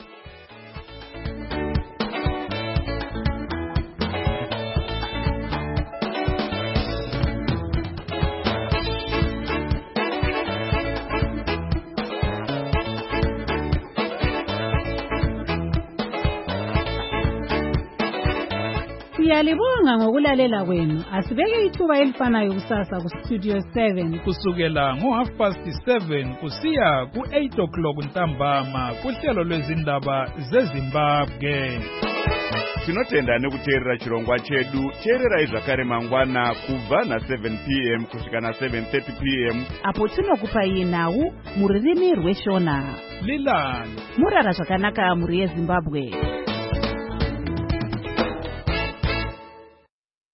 S2: Siyalibonga ngokulalela kwenu. Asibeke ithuba elifanayo kusasa ku Studio seven
S1: kusukela ngo half past seven kusiya ku eight o'clock ntambama kuhlelo lwezindaba zeZimbabwe.
S4: Tinotenda nekuteerera chirongwa chedu. Teererai zvakare mangwana kubva na seven p m kusvika na seven thirty p m
S8: apo tinokupai nhau mururimi rweshona.
S1: Lilani
S8: murara zvakanaka muri yeZimbabwe.